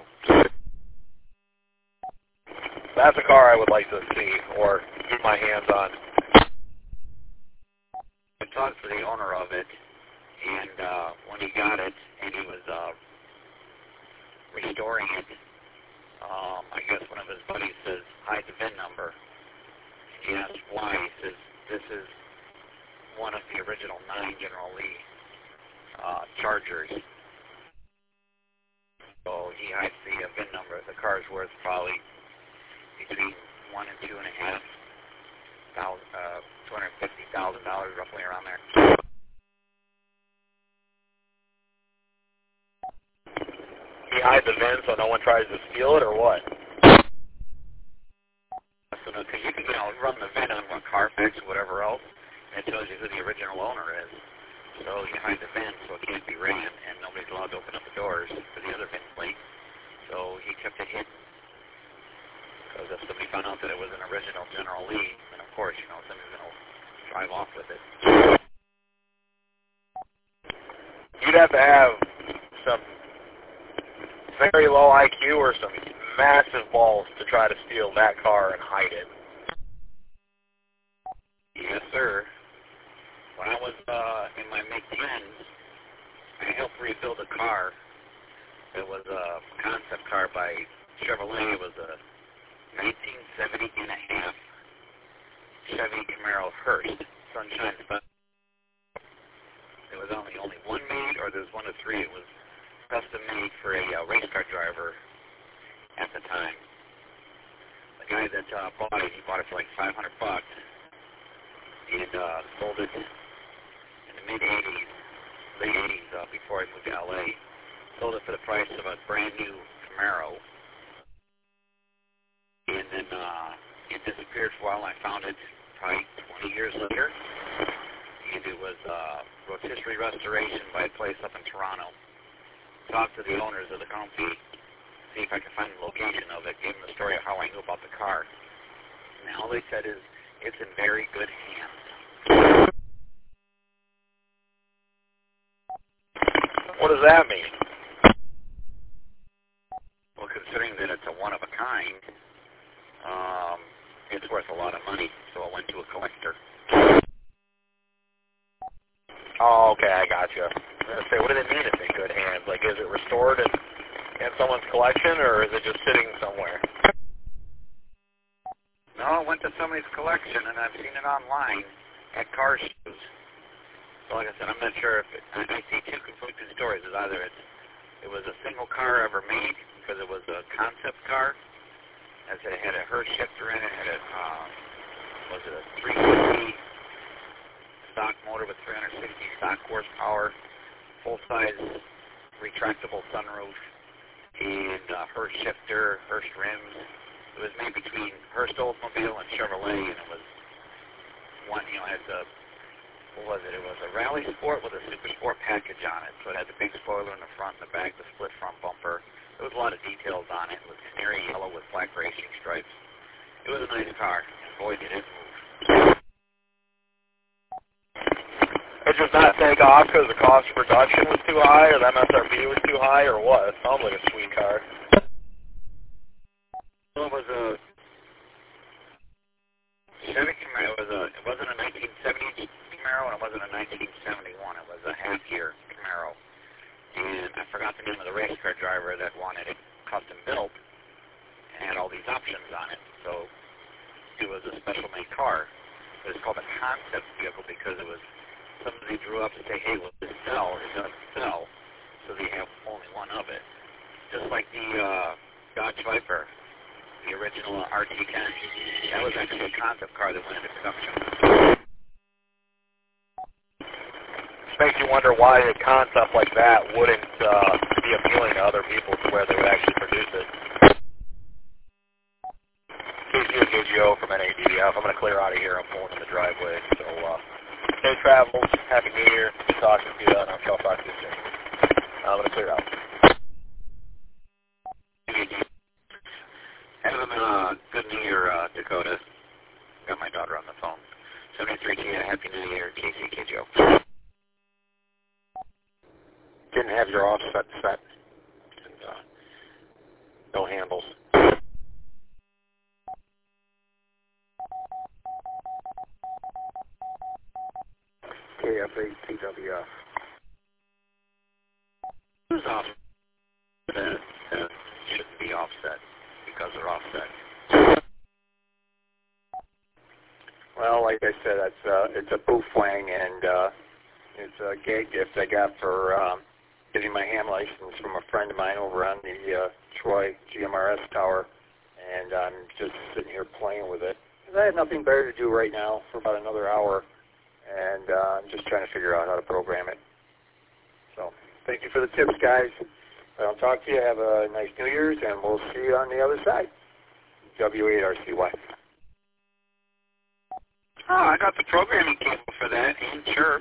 [SPEAKER 2] That's a car I would like to see or get my hands on.
[SPEAKER 3] I talked to the owner of it, and when he got it, and he was restoring it, I guess one of his buddies says, hide the VIN number. He asked why. He says, this is one of the original 9 General Lee Chargers. So he hides the VIN number. The car's worth probably between $1,000 and $250,000, roughly around there.
[SPEAKER 2] He hides the VIN so no one tries to steal it, or what?
[SPEAKER 3] So, because you can run the VIN on Carfax or whatever else, and it tells you who the original owner is. So you hide the VIN so it can't be ran, and nobody's allowed to open up the doors for the other VIN plate. So he kept it hidden. Because if somebody found out that it was an original General Lee, then of course, somebody's going to drive off with it.
[SPEAKER 2] You'd have to have some very low IQ or some massive balls to try to steal that car and hide it.
[SPEAKER 3] Yes, sir. When I was in my mid-teens, I helped rebuild a car. It was a concept car by Chevrolet. It was a 1970 and a half Chevy Camaro Hearst Sunshine Special. There was only one made, or there was 1 of 3. It was custom made for a race car driver at the time. The guy that bought it, he bought it for like $500, and sold it in the mid-'80s, late '80s, before I moved to LA. Sold it for the price of a brand new Camaro. And then it disappeared for a while, and I found it probably 20 years later. And it was rotisserie restoration by a place up in Toronto. Talked to the owners of the company, see if I could find the location of it, gave them the he said is, it's in very good hands.
[SPEAKER 2] What does that mean?
[SPEAKER 3] Well, considering that it's a one-of-a-kind, it's worth a lot of money, so it went to a collector.
[SPEAKER 2] Oh, okay, I got you. I was going to say, what do they mean it's in good hands? Like, is it restored in someone's collection, or is it just sitting somewhere?
[SPEAKER 3] No, it went to somebody's collection, and I've seen it online at car shows. So like I said, I'm not sure if I see two conflicting stories. It's either it was a single car ever made because it was a concept car, as it had a Hurst shifter in it, had a, was it a 350 stock motor with 360 stock horsepower, full-size retractable sunroof, and Hurst shifter, Hurst rims. It was made between Hurst Oldsmobile and Chevrolet, and it was one, had the, what was it? It was a Rally Sport with a Super Sport package on it. So it had the big spoiler in the front and the back, the split front bumper. There was a lot of details on it. It was canary yellow with black racing stripes. It was a nice car, and boy, did it move.
[SPEAKER 2] It just not take off because the cost of production was too high, or the MSRP was too high, or what? It sounds like a sweet car.
[SPEAKER 3] Well, it was a Chevy Camaro. It wasn't a 1970 Camaro, and it wasn't a 1971. It was a half-year Camaro. And I forgot the name of the race car driver that wanted it custom built and had all these options on it. So it was a special-made car. It was called a concept vehicle because it was somebody drew up to say, hey, will this sell? It doesn't sell. So they have only one of it. Just like the Dodge Viper, the original RT10. That was actually a concept car that went into production.
[SPEAKER 2] It makes you wonder why a concept like that wouldn't be appealing to other people to where they would actually produce it. KCO KGO from NADF. I'm going to clear out of here. I'm pulling in the driveway. So, safe travels. Happy New Year. Good talking to you, and I'm sure I'll talk to you soon. I'm going to clear out.
[SPEAKER 3] Have a good New Year, Dakota. Got my daughter on the phone. 73 Tia, Happy New Year, KCKJO.
[SPEAKER 2] Didn't have your offset set. And, no handles. KF8TWF.
[SPEAKER 3] Who's offset? That shouldn't be offset because they're offset.
[SPEAKER 5] Well, like I said, it's a Boothwang, and it's a gag gift I got for getting my ham license from a friend of mine over on the Troy GMRS tower, and I'm just sitting here playing with it. I have nothing better to do right now for about another hour, and I'm just trying to figure out how to program it. So thank you for the tips, guys. If I don't talk to you, have a nice New Year's, and we'll see you on the other side. W8RCY.
[SPEAKER 3] Oh, I got the programming cable for that, and sure.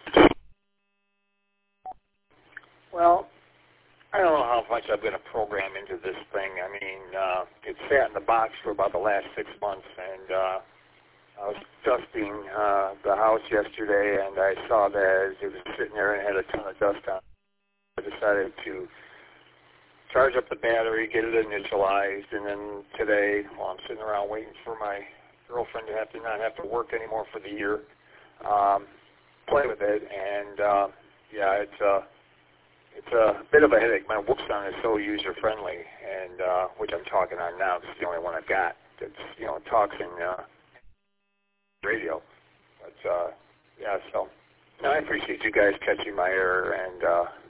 [SPEAKER 5] Well, I don't know how much I'm going to program into this thing. I mean, it sat in the box for about the last 6 months, and I was dusting the house yesterday, and I saw that it was sitting there and had a ton of dust on it. I decided to charge up the battery, get it initialized, and then today, while I'm sitting around waiting for my girlfriend to not have to work anymore for the year, play with it, and yeah, it's a bit of a headache. My whoop sound is so user-friendly, and which I'm talking on now. This is the only one I've got. It's, talks in radio. But, yeah, so no, I appreciate you guys catching my error, and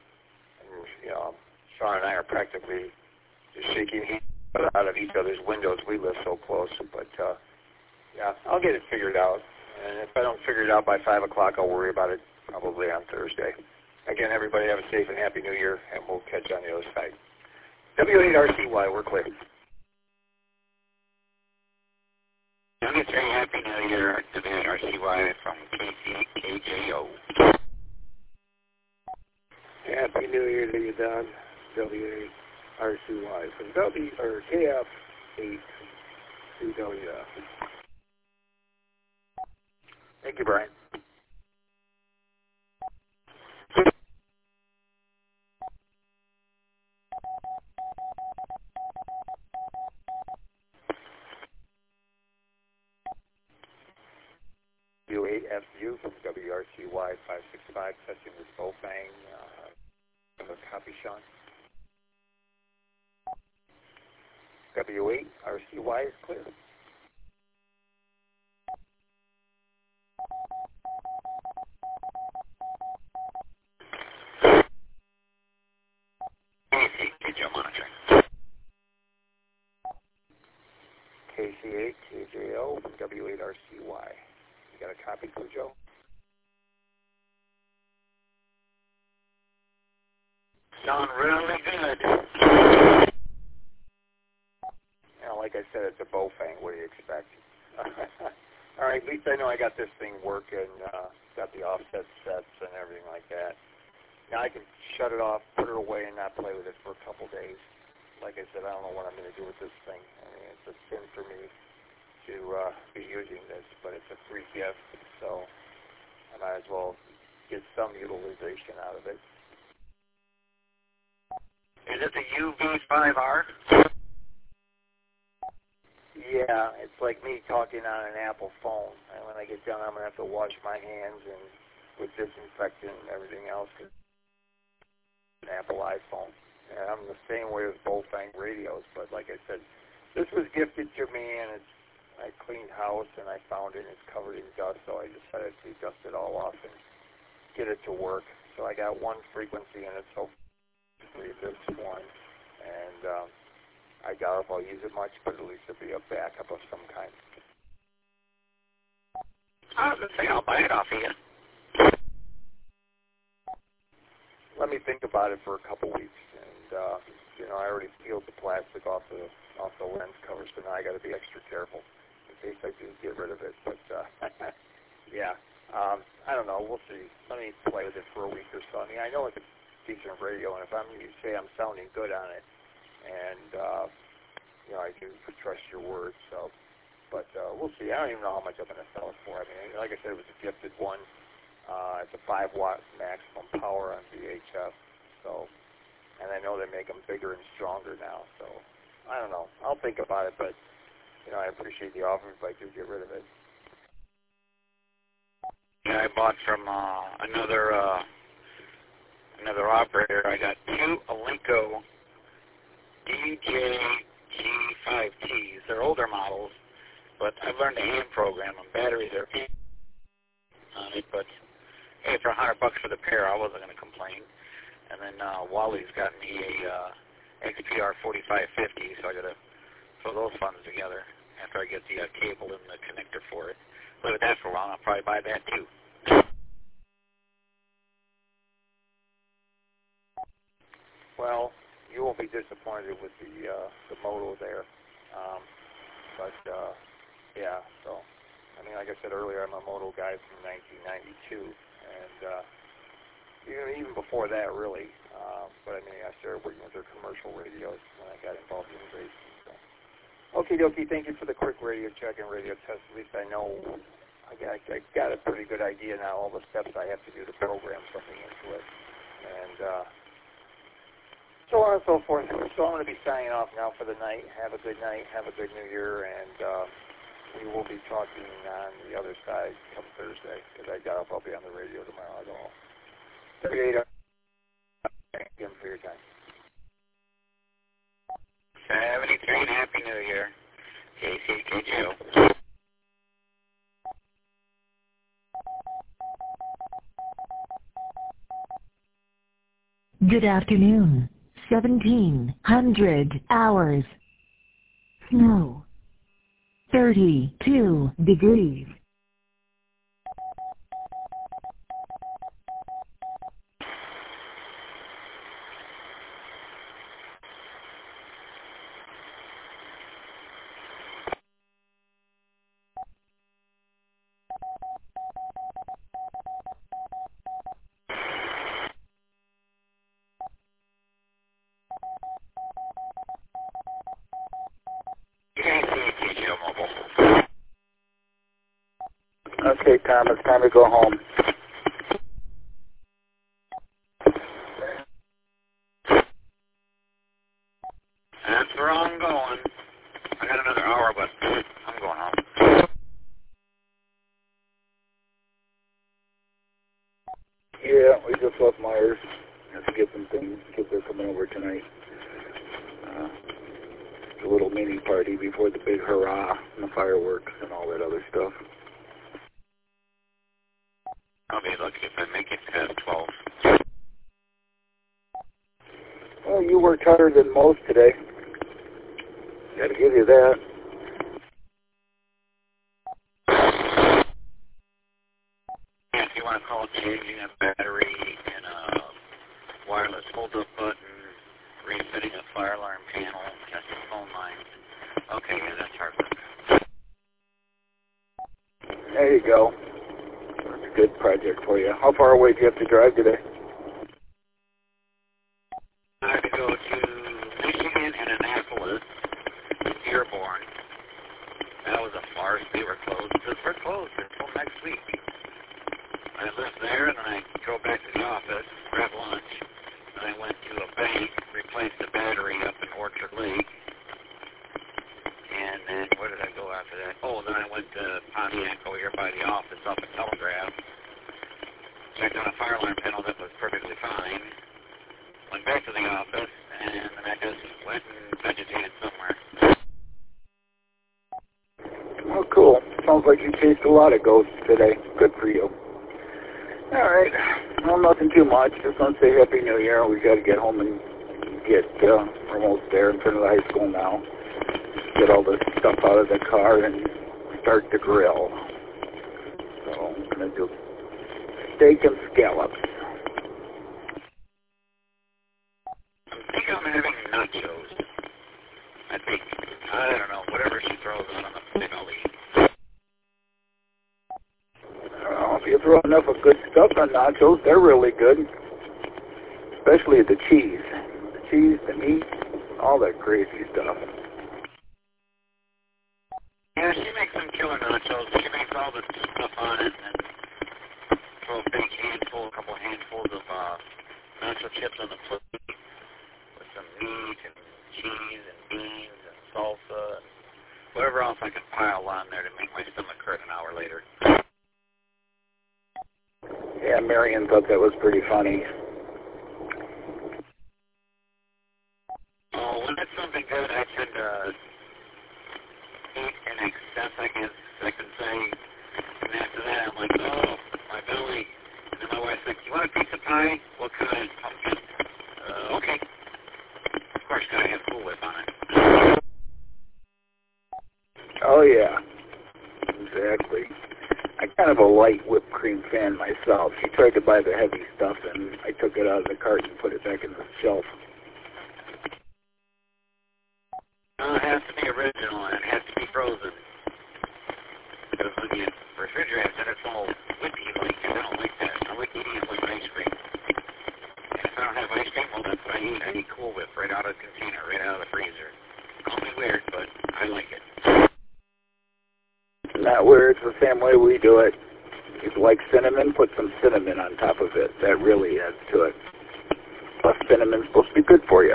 [SPEAKER 5] Sean and I are practically just shaking out of each other's windows. We live so close, but yeah, I'll get it figured out. And if I don't figure it out by 5 o'clock, I'll worry about it probably on Thursday. Again, everybody have a safe and happy New Year, and we'll catch you on the other side. W8RCY, we're clear.
[SPEAKER 3] I'm going to say Happy New Year to the RCY from KCKJO.
[SPEAKER 6] Happy New Year to you, Don. W8RCY from KF8CWF.
[SPEAKER 5] Thank you, Brian. W8FU from WRCY 565, testing with Bofang. Have a copy, Sean. W8RCY is clear.
[SPEAKER 3] KCHO monitoring.
[SPEAKER 5] KC8, KJO from W8RCY. You got a copy, Cujo?
[SPEAKER 3] Sound really good.
[SPEAKER 5] Like I said, it's a Bofang. What do you expect? All right, at least I know I got this thing working, got the offset sets and everything like that. Now I can shut it off, put it away, and not play with it for a couple days. Like I said, I don't know what I'm going to do with this thing. I mean, it's a sin for me to be using this, but it's a free gift, so I might as well get some utilization out of it.
[SPEAKER 3] Is it the UV5R?
[SPEAKER 5] Yeah, it's like me talking on an Apple phone. And when I get done, I'm going to have to wash my hands and with disinfectant and everything else. Cause it's an Apple iPhone. And I'm the same way with Bofang radios. But like I said, this was gifted to me, and I cleaned house, and I found it, and it's covered in dust. So I decided to dust it all off and get it to work. So I got one frequency in it, so hopefully this one. And I doubt if I'll use it much, but at least it'll be a backup of some kind.
[SPEAKER 3] I was going to say, I'll buy it off of you.
[SPEAKER 5] Let me think about it for a couple weeks, and I already peeled the plastic off the lens cover, so now I got to be extra careful in case I do get rid of it. But yeah, I don't know. We'll see. Let me play with it for a week or so. I mean, I know it's a decent radio, and if you say I'm sounding good on it, and I do trust your word. So, but we'll see. I don't even know how much I'm going to sell it for. I mean, like I said, it was a gifted one. It's a 5-watt maximum power on VHF. So, and I know they make them bigger and stronger now. So, I don't know. I'll think about it, but I appreciate the offer if I do get rid of it.
[SPEAKER 3] Yeah, I bought from another operator. I got 2 Alinco DJ-G5Ts. They're older models, but I've learned to hand program them. Batteries are on it, but hey, for $100 for the pair, I wasn't going to complain. And then Wally's got me a XPR 4550, so I got to throw those funds together after I get the cable and the connector for it. Live with that for a while, I'll probably buy that too.
[SPEAKER 5] Well, you won't be disappointed with the modal there. Yeah, so, I mean, like I said earlier, I'm a modal guy from 1992, and even before that, really. But, I mean, I started working with their commercial radios when I got involved in racing. So. Okie dokie, thank you for the quick radio check and radio test. At least I know I got a pretty good idea now, all the steps I have to do to program something into it. And so on and so forth. So I'm going to be signing off now for the night. Have a good night. Have a good New Year. And we will be talking on the other side come Thursday, because I doubt if I'll be on the radio tomorrow at all. 38. Thank you for your time.
[SPEAKER 3] 73 and Happy New Year. KCHO.
[SPEAKER 1] Good afternoon. 1700 hours. Snow. 32 degrees.
[SPEAKER 3] KCHO Mobile.
[SPEAKER 4] Okay, Tom, it's time to go home.
[SPEAKER 3] That's where I'm going. I got another hour, but I'm going home.
[SPEAKER 4] Yeah, we just left Myers. Have to get some things. Kids are coming over tonight. A little mini party before the big hurrah and the fireworks and all that other stuff.
[SPEAKER 3] I'll be lucky if I make it past 12.
[SPEAKER 4] Well, you worked harder than most today. Got to give you that.
[SPEAKER 3] Yeah, if you want to call it changing a battery and a wireless hold-up button, refitting a fire alarm panel, testing phone lines. Okay, yeah, that's hard work.
[SPEAKER 4] There you go. That's a good project for you. How far away do you have to drive today?
[SPEAKER 3] I had to go to Michigan and Annapolis, Dearborn. That was a farce. They were closed. We're closed until next week. I lived there, and then I drove back to the office, grabbed lunch, and I went to a bank, replaced the battery up in Orchard Lake, and then where did I go after that? Oh, then I went to Pontiac over here by the office up at Telegraph, checked on a fire alarm panel that was perfectly fine, went back to the office, and then I just went and vegetated somewhere.
[SPEAKER 4] Oh, cool. Sounds like you chased a lot of ghosts today. Good for you. All right. Well, nothing too much. Just want to say Happy New Year. We got to get home and get we're almost there in front of the high school now. Get all this stuff out of the car and start the grill. So I'm going to do steak and scallops.
[SPEAKER 3] I think I'm having nachos. I don't know, whatever she throws on them, I think I'll eat.
[SPEAKER 4] If you throw enough of good stuff on nachos, they're really good. Especially the cheese. The cheese, the meat, all that crazy stuff.
[SPEAKER 3] Yeah, she makes some killer nachos. She makes all the stuff on it and throw a big handful, a couple handfuls of nacho chips on the plate with some meat and cheese and beans and salsa and whatever else I can pile on there to make my stomach hurt an hour later.
[SPEAKER 4] Yeah, Marion thought that was pretty funny.
[SPEAKER 3] Oh, when it's something good, I tend to eat in excess, I guess I can say. And after that, I'm like, oh, my belly. And then my wife's like, you want a piece of pie? What kind? Pumpkin. Okay. Of course, gotta have Cool Whip on it.
[SPEAKER 4] Oh, yeah. Exactly. I'm kind of a light whipped cream fan myself. She tried to buy the heavy stuff, and I took it out of the cart and put it back in the shelf.
[SPEAKER 3] It has to be original, and it has to be frozen. Because when you refrigerate it, then it's all whippy, like, and I don't like that. I like eating it like ice cream. And if I don't have ice cream, well, that's what I eat. I eat Cool Whip right out of the container, right out of the freezer. Call me weird, but I like it.
[SPEAKER 4] Not weird. It's the same way we do it. If you like cinnamon, put some cinnamon on top of it. That really adds to it. Plus, cinnamon's supposed to be good for you.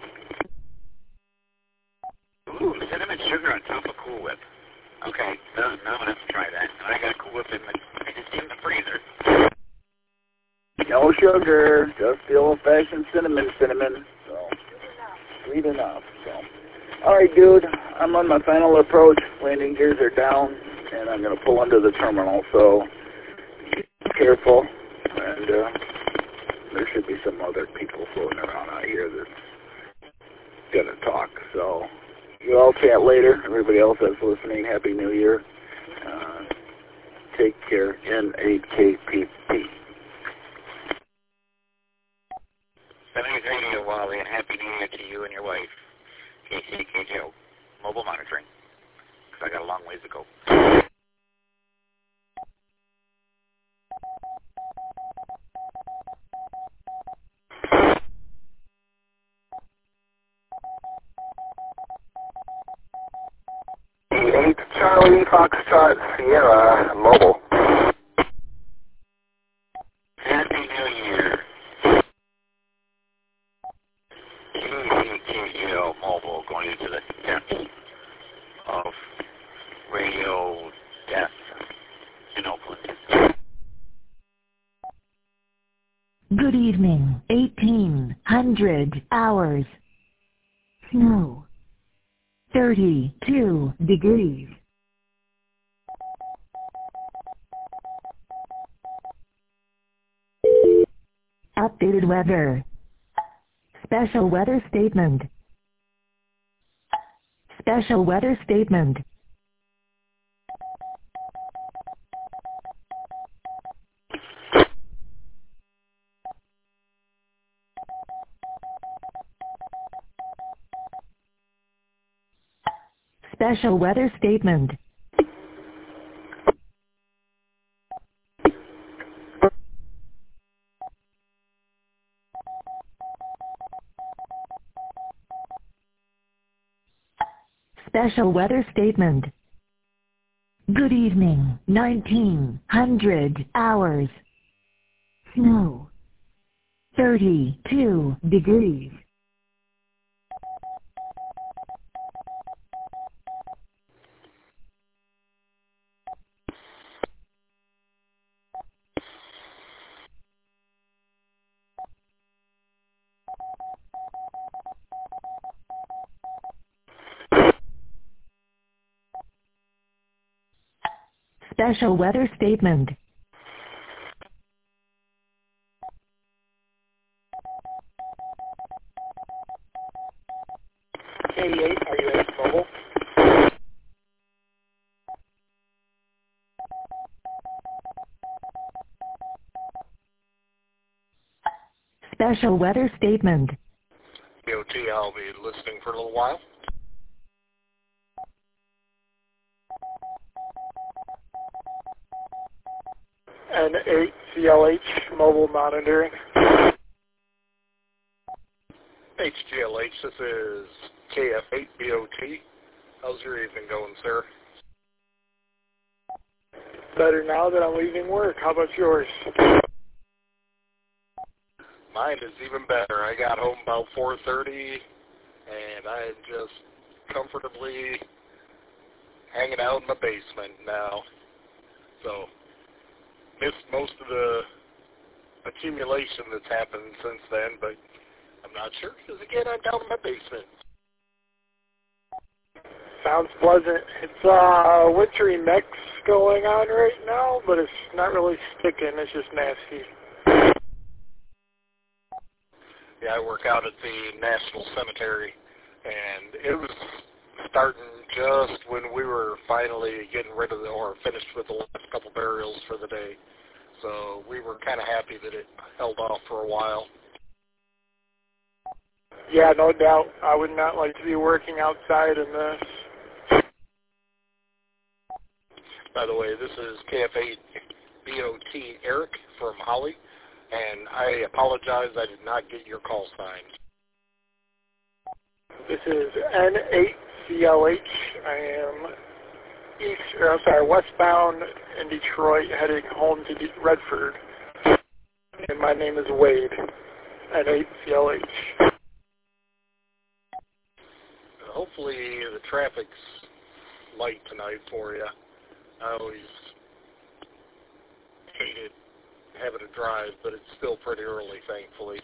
[SPEAKER 3] Ooh, cinnamon sugar on top of Cool Whip. Okay, now I'm going to have to try that. And I got Cool Whip in the freezer.
[SPEAKER 4] No sugar, just the old-fashioned cinnamon. So, sweet enough. So, all right, dude, I'm on my final approach. Landing gears are down, and I'm going to pull into the terminal. So, be careful. And there should be some other people floating around out here that's going to talk. So, you all chat later. Everybody else that's listening, Happy New Year. Take care. N-A-K-P-P.
[SPEAKER 3] 70s Radio, Wally, and Happy New Year to you and your wife. KCKJO. Mobile monitoring. Because I got a long ways to go.
[SPEAKER 6] Charlie Foxtrot Sierra Mobile.
[SPEAKER 3] of radio death in Oakland.
[SPEAKER 1] Good evening. 1800 hours. Snow. 32 degrees. Updated weather. Special weather statement. Special weather statement. Special weather statement. Special weather statement. Good evening. 1900 hours. Snow. 32 degrees. Special weather statement.
[SPEAKER 6] K8, are you at mobile?
[SPEAKER 1] Special weather statement.
[SPEAKER 2] BOT, I'll be listening for a little while.
[SPEAKER 6] N8 CLH mobile monitoring.
[SPEAKER 2] HGLH, this is KF8 BOT. How's your evening going, sir?
[SPEAKER 6] Better now that I'm leaving work. How about yours?
[SPEAKER 2] Mine is even better. I got home about 4:30, and I'm just comfortably hanging out in my basement now. So, missed most of the accumulation that's happened since then, but I'm not sure, because again, I'm down in my basement.
[SPEAKER 6] Sounds pleasant. It's a wintry mix going on right now, but it's not really sticking. It's just nasty.
[SPEAKER 2] Yeah, I work out at the National Cemetery, and it was starting just when we were finally getting rid of or finished with the last couple burials for the day. So we were kind of happy that it held off for a while.
[SPEAKER 6] Yeah, no doubt. I would not like to be working outside in this.
[SPEAKER 2] By the way, this is KF8 BOT Eric from Holly, and I apologize I did not get your call sign.
[SPEAKER 6] This is N8CLH. I am westbound in Detroit, heading home to Redford. And my name is Wade, N8CLH.
[SPEAKER 2] Hopefully the traffic's light tonight for you. I always hated having to drive, but it's still pretty early, thankfully.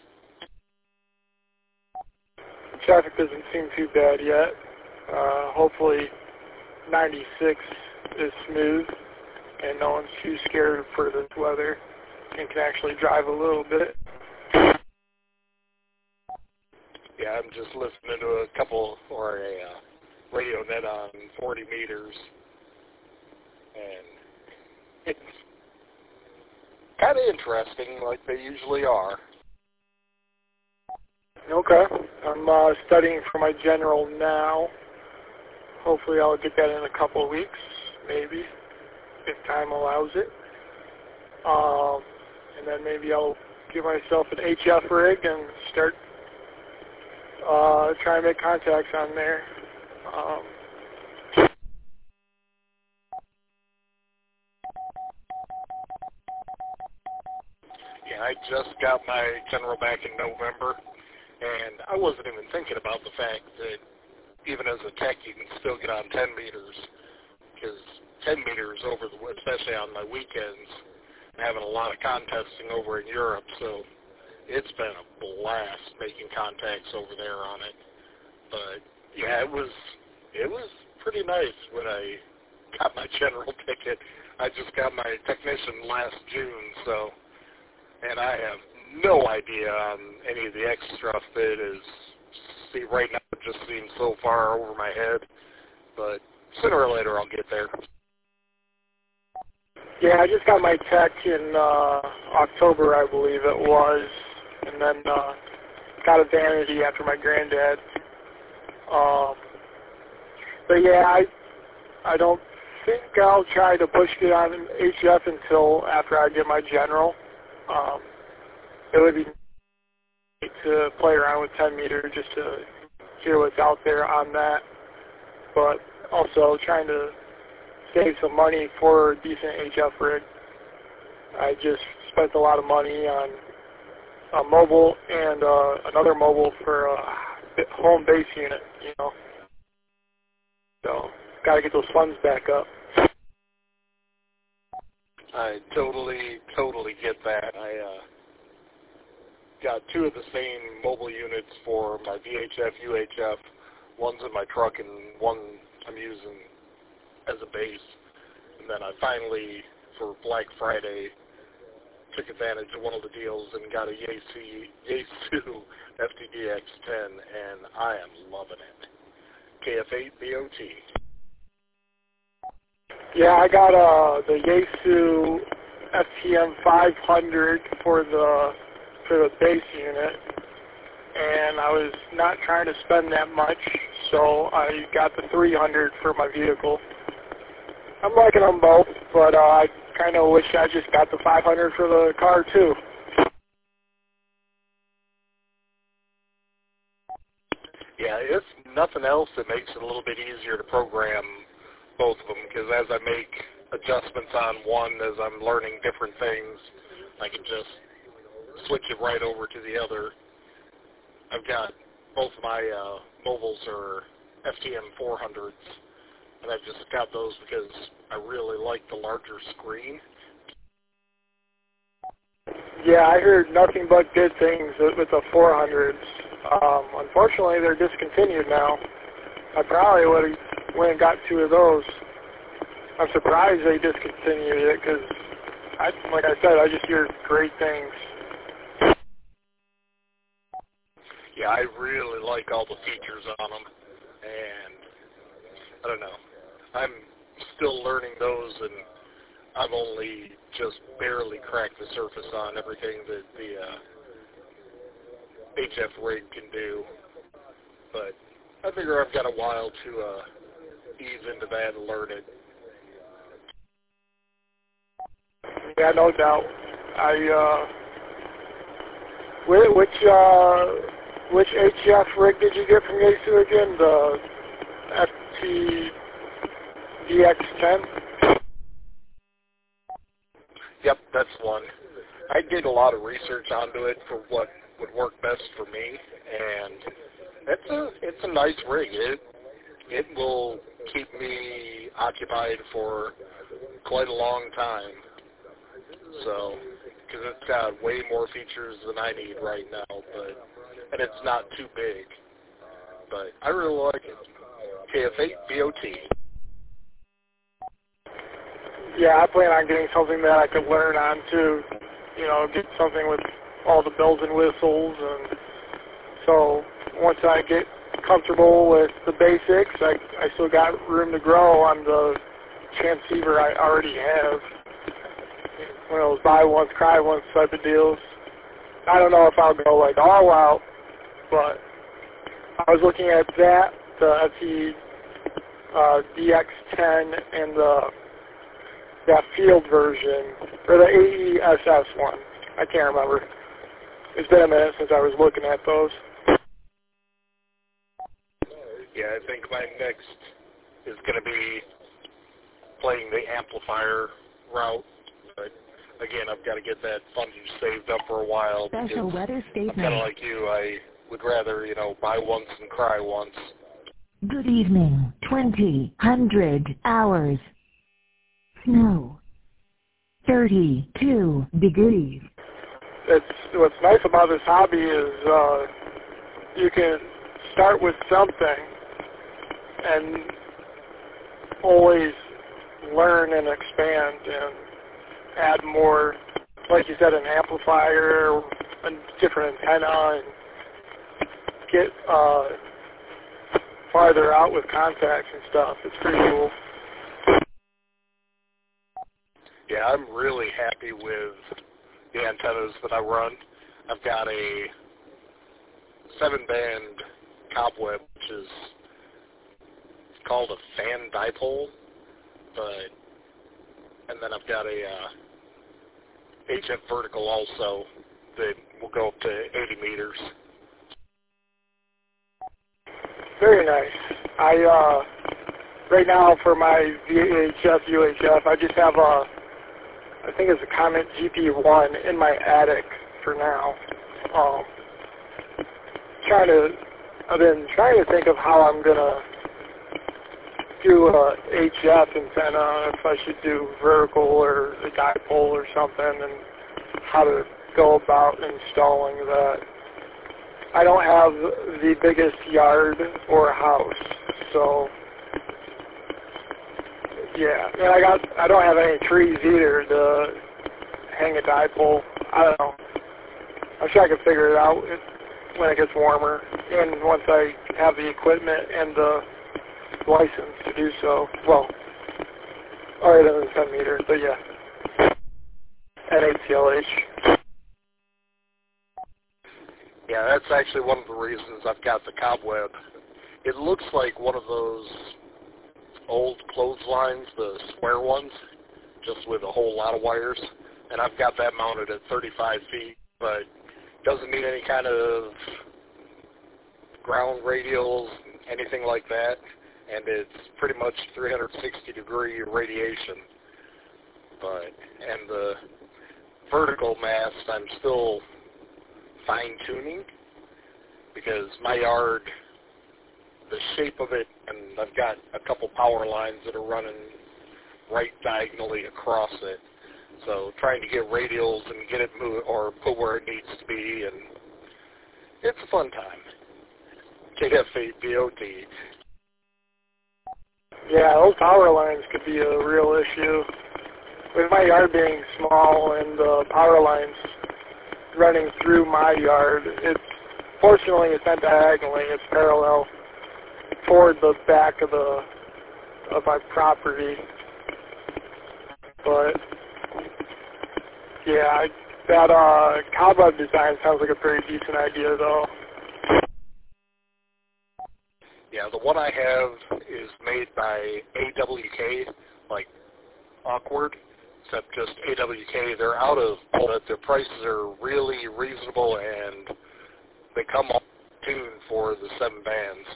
[SPEAKER 6] Traffic doesn't seem too bad yet. Hopefully 96 is smooth and no one's too scared for this weather and can actually drive a little bit.
[SPEAKER 2] Yeah, I'm just listening to a couple, or a radio net on 40 meters, and it's kind of interesting like they usually are.
[SPEAKER 6] Okay. I'm studying for my general now. Hopefully I'll get that in a couple of weeks, maybe, if time allows it. And then maybe I'll give myself an HF rig and start trying to make contacts on there.
[SPEAKER 2] Yeah, I just got my general back in November, and I wasn't even thinking about the fact that even as a tech, you can still get on 10 meters, because 10 meters over the, especially on my weekends, I'm having a lot of contesting over in Europe, so it's been a blast making contacts over there on it. But yeah, it was pretty nice when I got my general ticket. I just got my technician last June, so, and I have no idea on any of the extra stuff that is, see, right now it just seems so far over my head, but sooner or later I'll get there.
[SPEAKER 6] Yeah, I just got my tech in October, I believe it was, and then got a vanity after my granddad. But yeah, I don't think I'll try to push it on HF until after I get my general. It would be neat to play around with 10 meter just to hear what's out there on that, but also trying to save some money for a decent HF rig. I just spent a lot of money on a mobile and another mobile for a home base unit, you know. So, got to get those funds back up.
[SPEAKER 2] I totally get that. I got two of the same mobile units for my VHF, UHF. One's in my truck and one I'm using as a base. And then I finally, for Black Friday, took advantage of one of the deals and got a Yaesu FTDX10, and I am loving it. KF8 BOT.
[SPEAKER 6] Yeah, I got the Yaesu FTM 500 for the base unit, and I was not trying to spend that much, so I got the 300 for my vehicle. I'm liking them both, but I kind of wish I just got the 500 for the car too.
[SPEAKER 2] Yeah, if nothing else, it makes it a little bit easier to program both of them, because as I make adjustments on one, as I'm learning different things, I can just switch it right over to the other. I've got both my mobiles are FTM 400s, and I've just got those because I really like the larger screen.
[SPEAKER 6] Yeah, I heard nothing but good things with the 400s. Unfortunately, they're discontinued now. I probably would have went and got two of those. I'm surprised they discontinued it because, like I said, I just hear great things.
[SPEAKER 2] Yeah, I really like all the features on them, and I don't know. I'm still learning those, and I've only just barely cracked the surface on everything that the HF rig can do, but I figure I've got a while to ease into that and learn it.
[SPEAKER 6] Yeah, no doubt. Which HF rig did you get from Yaesu again? The FTDX10?
[SPEAKER 2] Yep, that's one. I did a lot of research onto it for what would work best for me, and it's a nice rig. It will keep me occupied for quite a long time. So, because it's got way more features than I need right now, and it's not too big. But I really like it. KF8 BOT.
[SPEAKER 6] Yeah, I plan on getting something that I could learn on too. You know, get something with all the bells and whistles, and so once I get comfortable with the basics, I still got room to grow on the transceiver I already have. One of those buy once, cry once type of deals. I don't know if I'll go like all out, but I was looking at that, the DX10 and that field version, or the AESS one. I can't remember. It's been a minute since I was looking at those.
[SPEAKER 2] Yeah, I think my next is going to be playing the amplifier route, but again, I've got to get that funding saved up for a while.
[SPEAKER 1] Special weather
[SPEAKER 2] I'm
[SPEAKER 1] statement.
[SPEAKER 2] kind of like you. I would rather, buy once and cry once.
[SPEAKER 1] Good evening. 20 hours. Snow. 32 degrees.
[SPEAKER 6] What's nice about this hobby is you can start with something and always learn and expand and add more, like you said, an amplifier, a different antenna, and get farther out with contacts and stuff. It's pretty cool.
[SPEAKER 2] Yeah, I'm really happy with the antennas that I run. I've got a 7-band cobweb, which is called a fan dipole, and then I've got a HF vertical also that will go up to 80 meters.
[SPEAKER 6] Very nice. I right now for my VHF, UHF, I just have I think it's a Comet GP1 in my attic for now. I've been trying to think of how I'm gonna do a HF antenna, if I should do vertical or a dipole or something, and how to go about installing that. I don't have the biggest yard or house, so yeah. And I don't have any trees either to hang a dipole. I don't know. I'm sure I can figure it out when it gets warmer, and once I have the equipment and the license to do so. Well, other than the 10 meters, but yeah. At ACLH.
[SPEAKER 2] Yeah, that's actually one of the reasons I've got the cobweb. It looks like one of those old clotheslines, the square ones, just with a whole lot of wires. And I've got that mounted at 35 feet, but doesn't need any kind of ground radials, anything like that. And it's pretty much 360-degree radiation. And the vertical mast, I'm still fine-tuning, because my yard, the shape of it, and I've got a couple power lines that are running right diagonally across it. So trying to get radials and get it moved or put where it needs to be, and it's a fun time. KF8BOT.
[SPEAKER 6] Yeah, those power lines could be a real issue. With my yard being small and the power lines running through my yard, fortunately it's not diagonally, it's parallel toward the back of my property. But yeah, that cobweb design sounds like a pretty decent idea though.
[SPEAKER 2] Yeah, the one I have is made by AWK, like awkward, except just AWK. They're out of, but their prices are really reasonable, and they come all tuned for the 7 bands.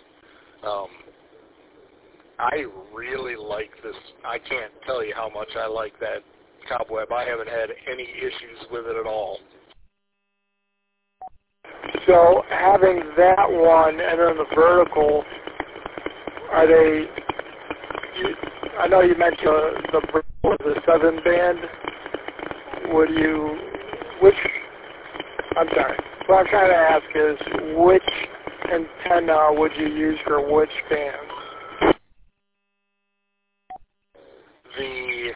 [SPEAKER 2] I really like this. I can't tell you how much I like that cobweb. I haven't had any issues with it at all.
[SPEAKER 6] So having that one and then the vertical, are they, I know you mentioned the 7 band. I'm sorry. What I'm trying to ask is, which antenna would you use for which band?
[SPEAKER 2] The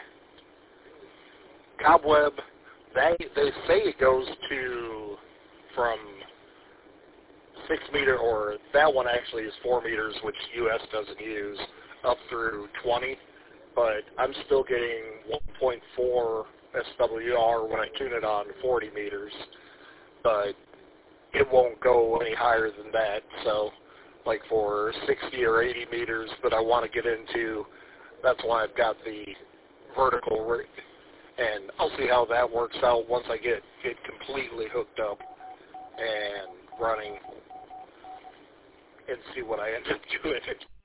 [SPEAKER 2] cobweb, they say it goes to from 6 meter, or that one actually is 4 meters, which US doesn't use, up through 20, but I'm still getting 1.4 SWR when I tune it on 40 meters, but it won't go any higher than that. So like for 60 or 80 meters that I want to get into, that's why I've got the vertical, and I'll see how that works out once I get it completely hooked up and running, and see what I end up doing.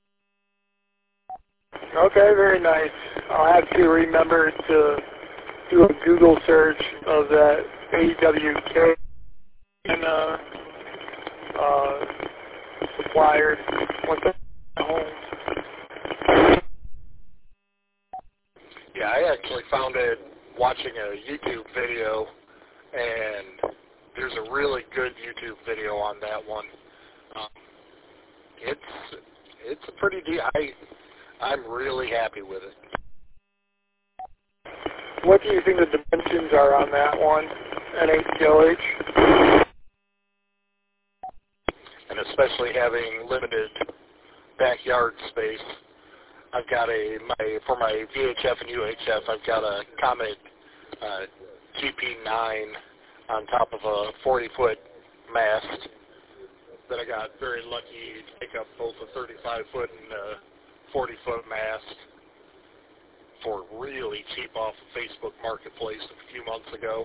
[SPEAKER 6] Okay, very nice. I'll have to remember to do a Google search of that AWK and supplier once I'm home.
[SPEAKER 2] Yeah, I actually found it watching a YouTube video, and there's a really good YouTube video on that one. It's a pretty deal. I'm really happy with it.
[SPEAKER 6] What do you think the dimensions are on that one at 8 kHz?
[SPEAKER 2] And especially having limited backyard space, I've got for my VHF and UHF, I've got a Comet GP9 on top of a 40-foot mast that I got very lucky to pick up both a 35-foot and a 40-foot mast for really cheap off of Facebook Marketplace a few months ago.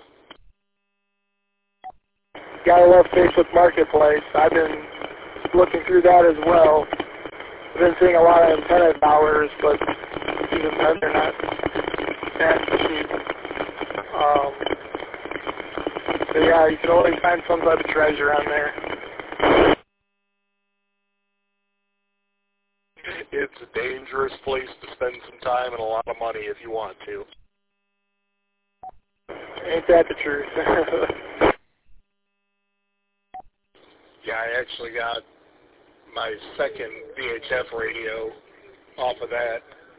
[SPEAKER 6] Gotta love Facebook Marketplace. I've been looking through that as well. I've been seeing a lot of antenna dollars, but even then they're not that cheap. So yeah, you can always find some type of treasure on there.
[SPEAKER 2] It's a dangerous place to spend some time and a lot of money if you want to.
[SPEAKER 6] Ain't that the truth?
[SPEAKER 2] Yeah, I actually got my second VHF radio off of that.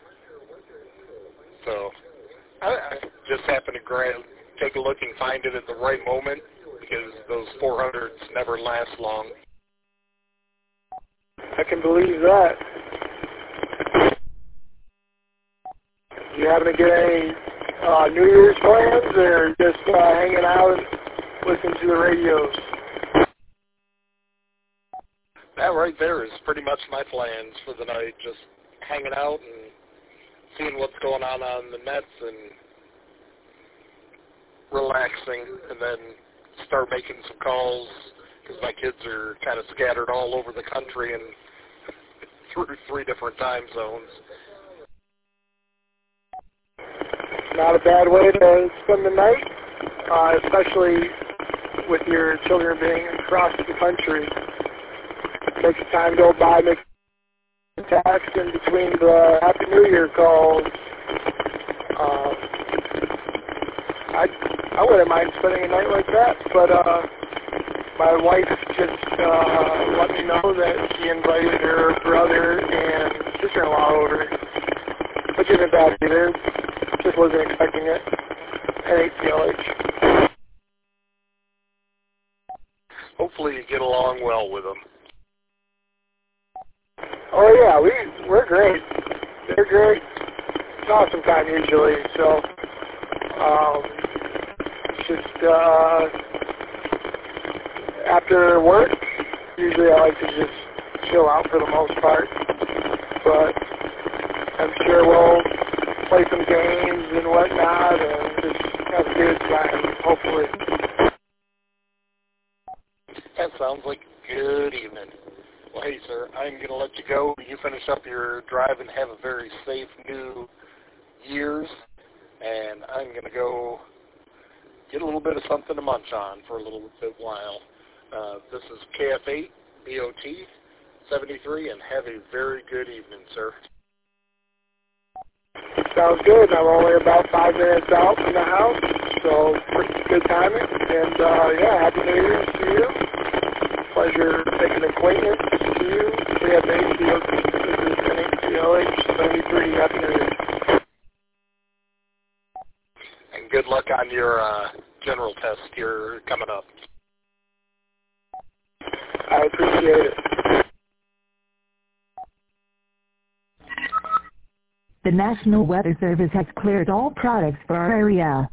[SPEAKER 2] So I just happened to take a look and find it at the right moment because those 400s never last long.
[SPEAKER 6] I can believe that. You happen to get any New Year's plans or just hanging out and listening to the radios?
[SPEAKER 2] That right there is pretty much my plans for the night, just hanging out and seeing what's going on the nets and relaxing, and then start making some calls because my kids are kind of scattered all over the country and through 3 different time zones.
[SPEAKER 6] Not a bad way to spend the night, especially with your children being across the country. Take the time to go by, make contacts in between the Happy New Year calls. I wouldn't mind spending a night like that, but my wife just let me know that she invited her brother and sister-in-law over, which isn't bad either. Just wasn't expecting it at 8 kHz.
[SPEAKER 2] Hopefully you get along well with them.
[SPEAKER 6] Oh yeah, we're great. They're great. It's awesome time usually. So, just after work, usually I like to just chill out for the most part. But I'm sure we'll play some games and whatnot, and just have a good time. Hopefully.
[SPEAKER 2] That sounds like a good evening. Well, hey, sir, I'm going to let you go. You finish up your drive and have a very safe New Year's, and I'm going to go get a little bit of something to munch on for a little bit while. This is KF8 BOT 73, and have a very good evening, sir.
[SPEAKER 6] Sounds good. I'm only about 5 minutes out from the house, so pretty good timing. And yeah, Happy New Year's to you. Pleasure making acquaintance to you. KF8 BOT. This is NHCLH 73. Happy New Year.
[SPEAKER 2] And good luck on your general test here coming up.
[SPEAKER 6] I appreciate it.
[SPEAKER 1] The National Weather Service has cleared all products for our area.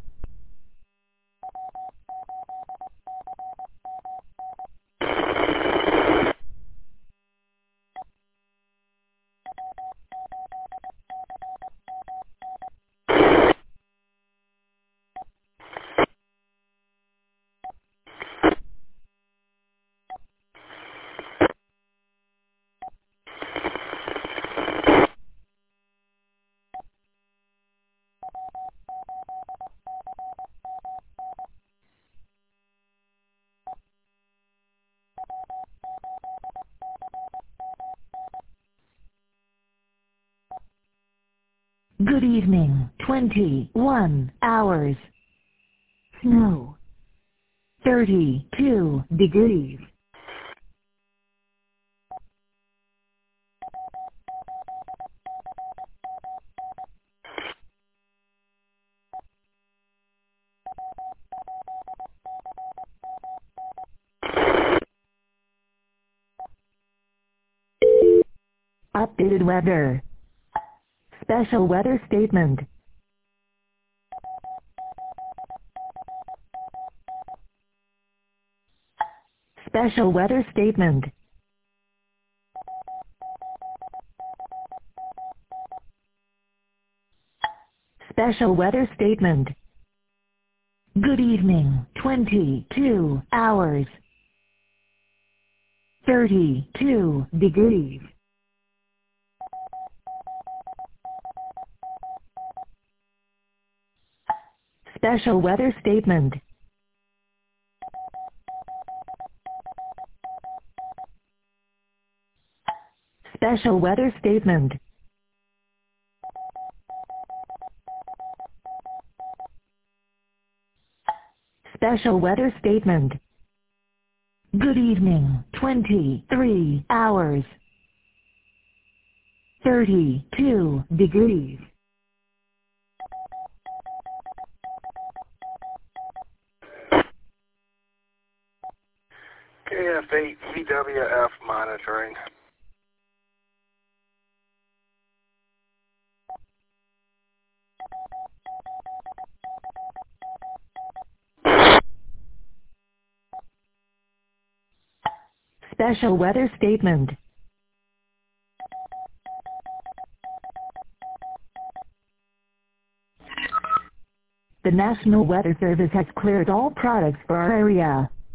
[SPEAKER 1] Good evening. 21 hours. Snow. 32 degrees. Updated weather. Special weather statement. Special weather statement. Special weather statement. Good evening. 22 hours. 32 degrees. Special weather statement. Special weather statement. Special weather statement. Good evening. 23 hours. 32 degrees.
[SPEAKER 2] KF8 CWF monitoring.
[SPEAKER 1] Special weather statement. The National Weather Service has cleared all products for our area.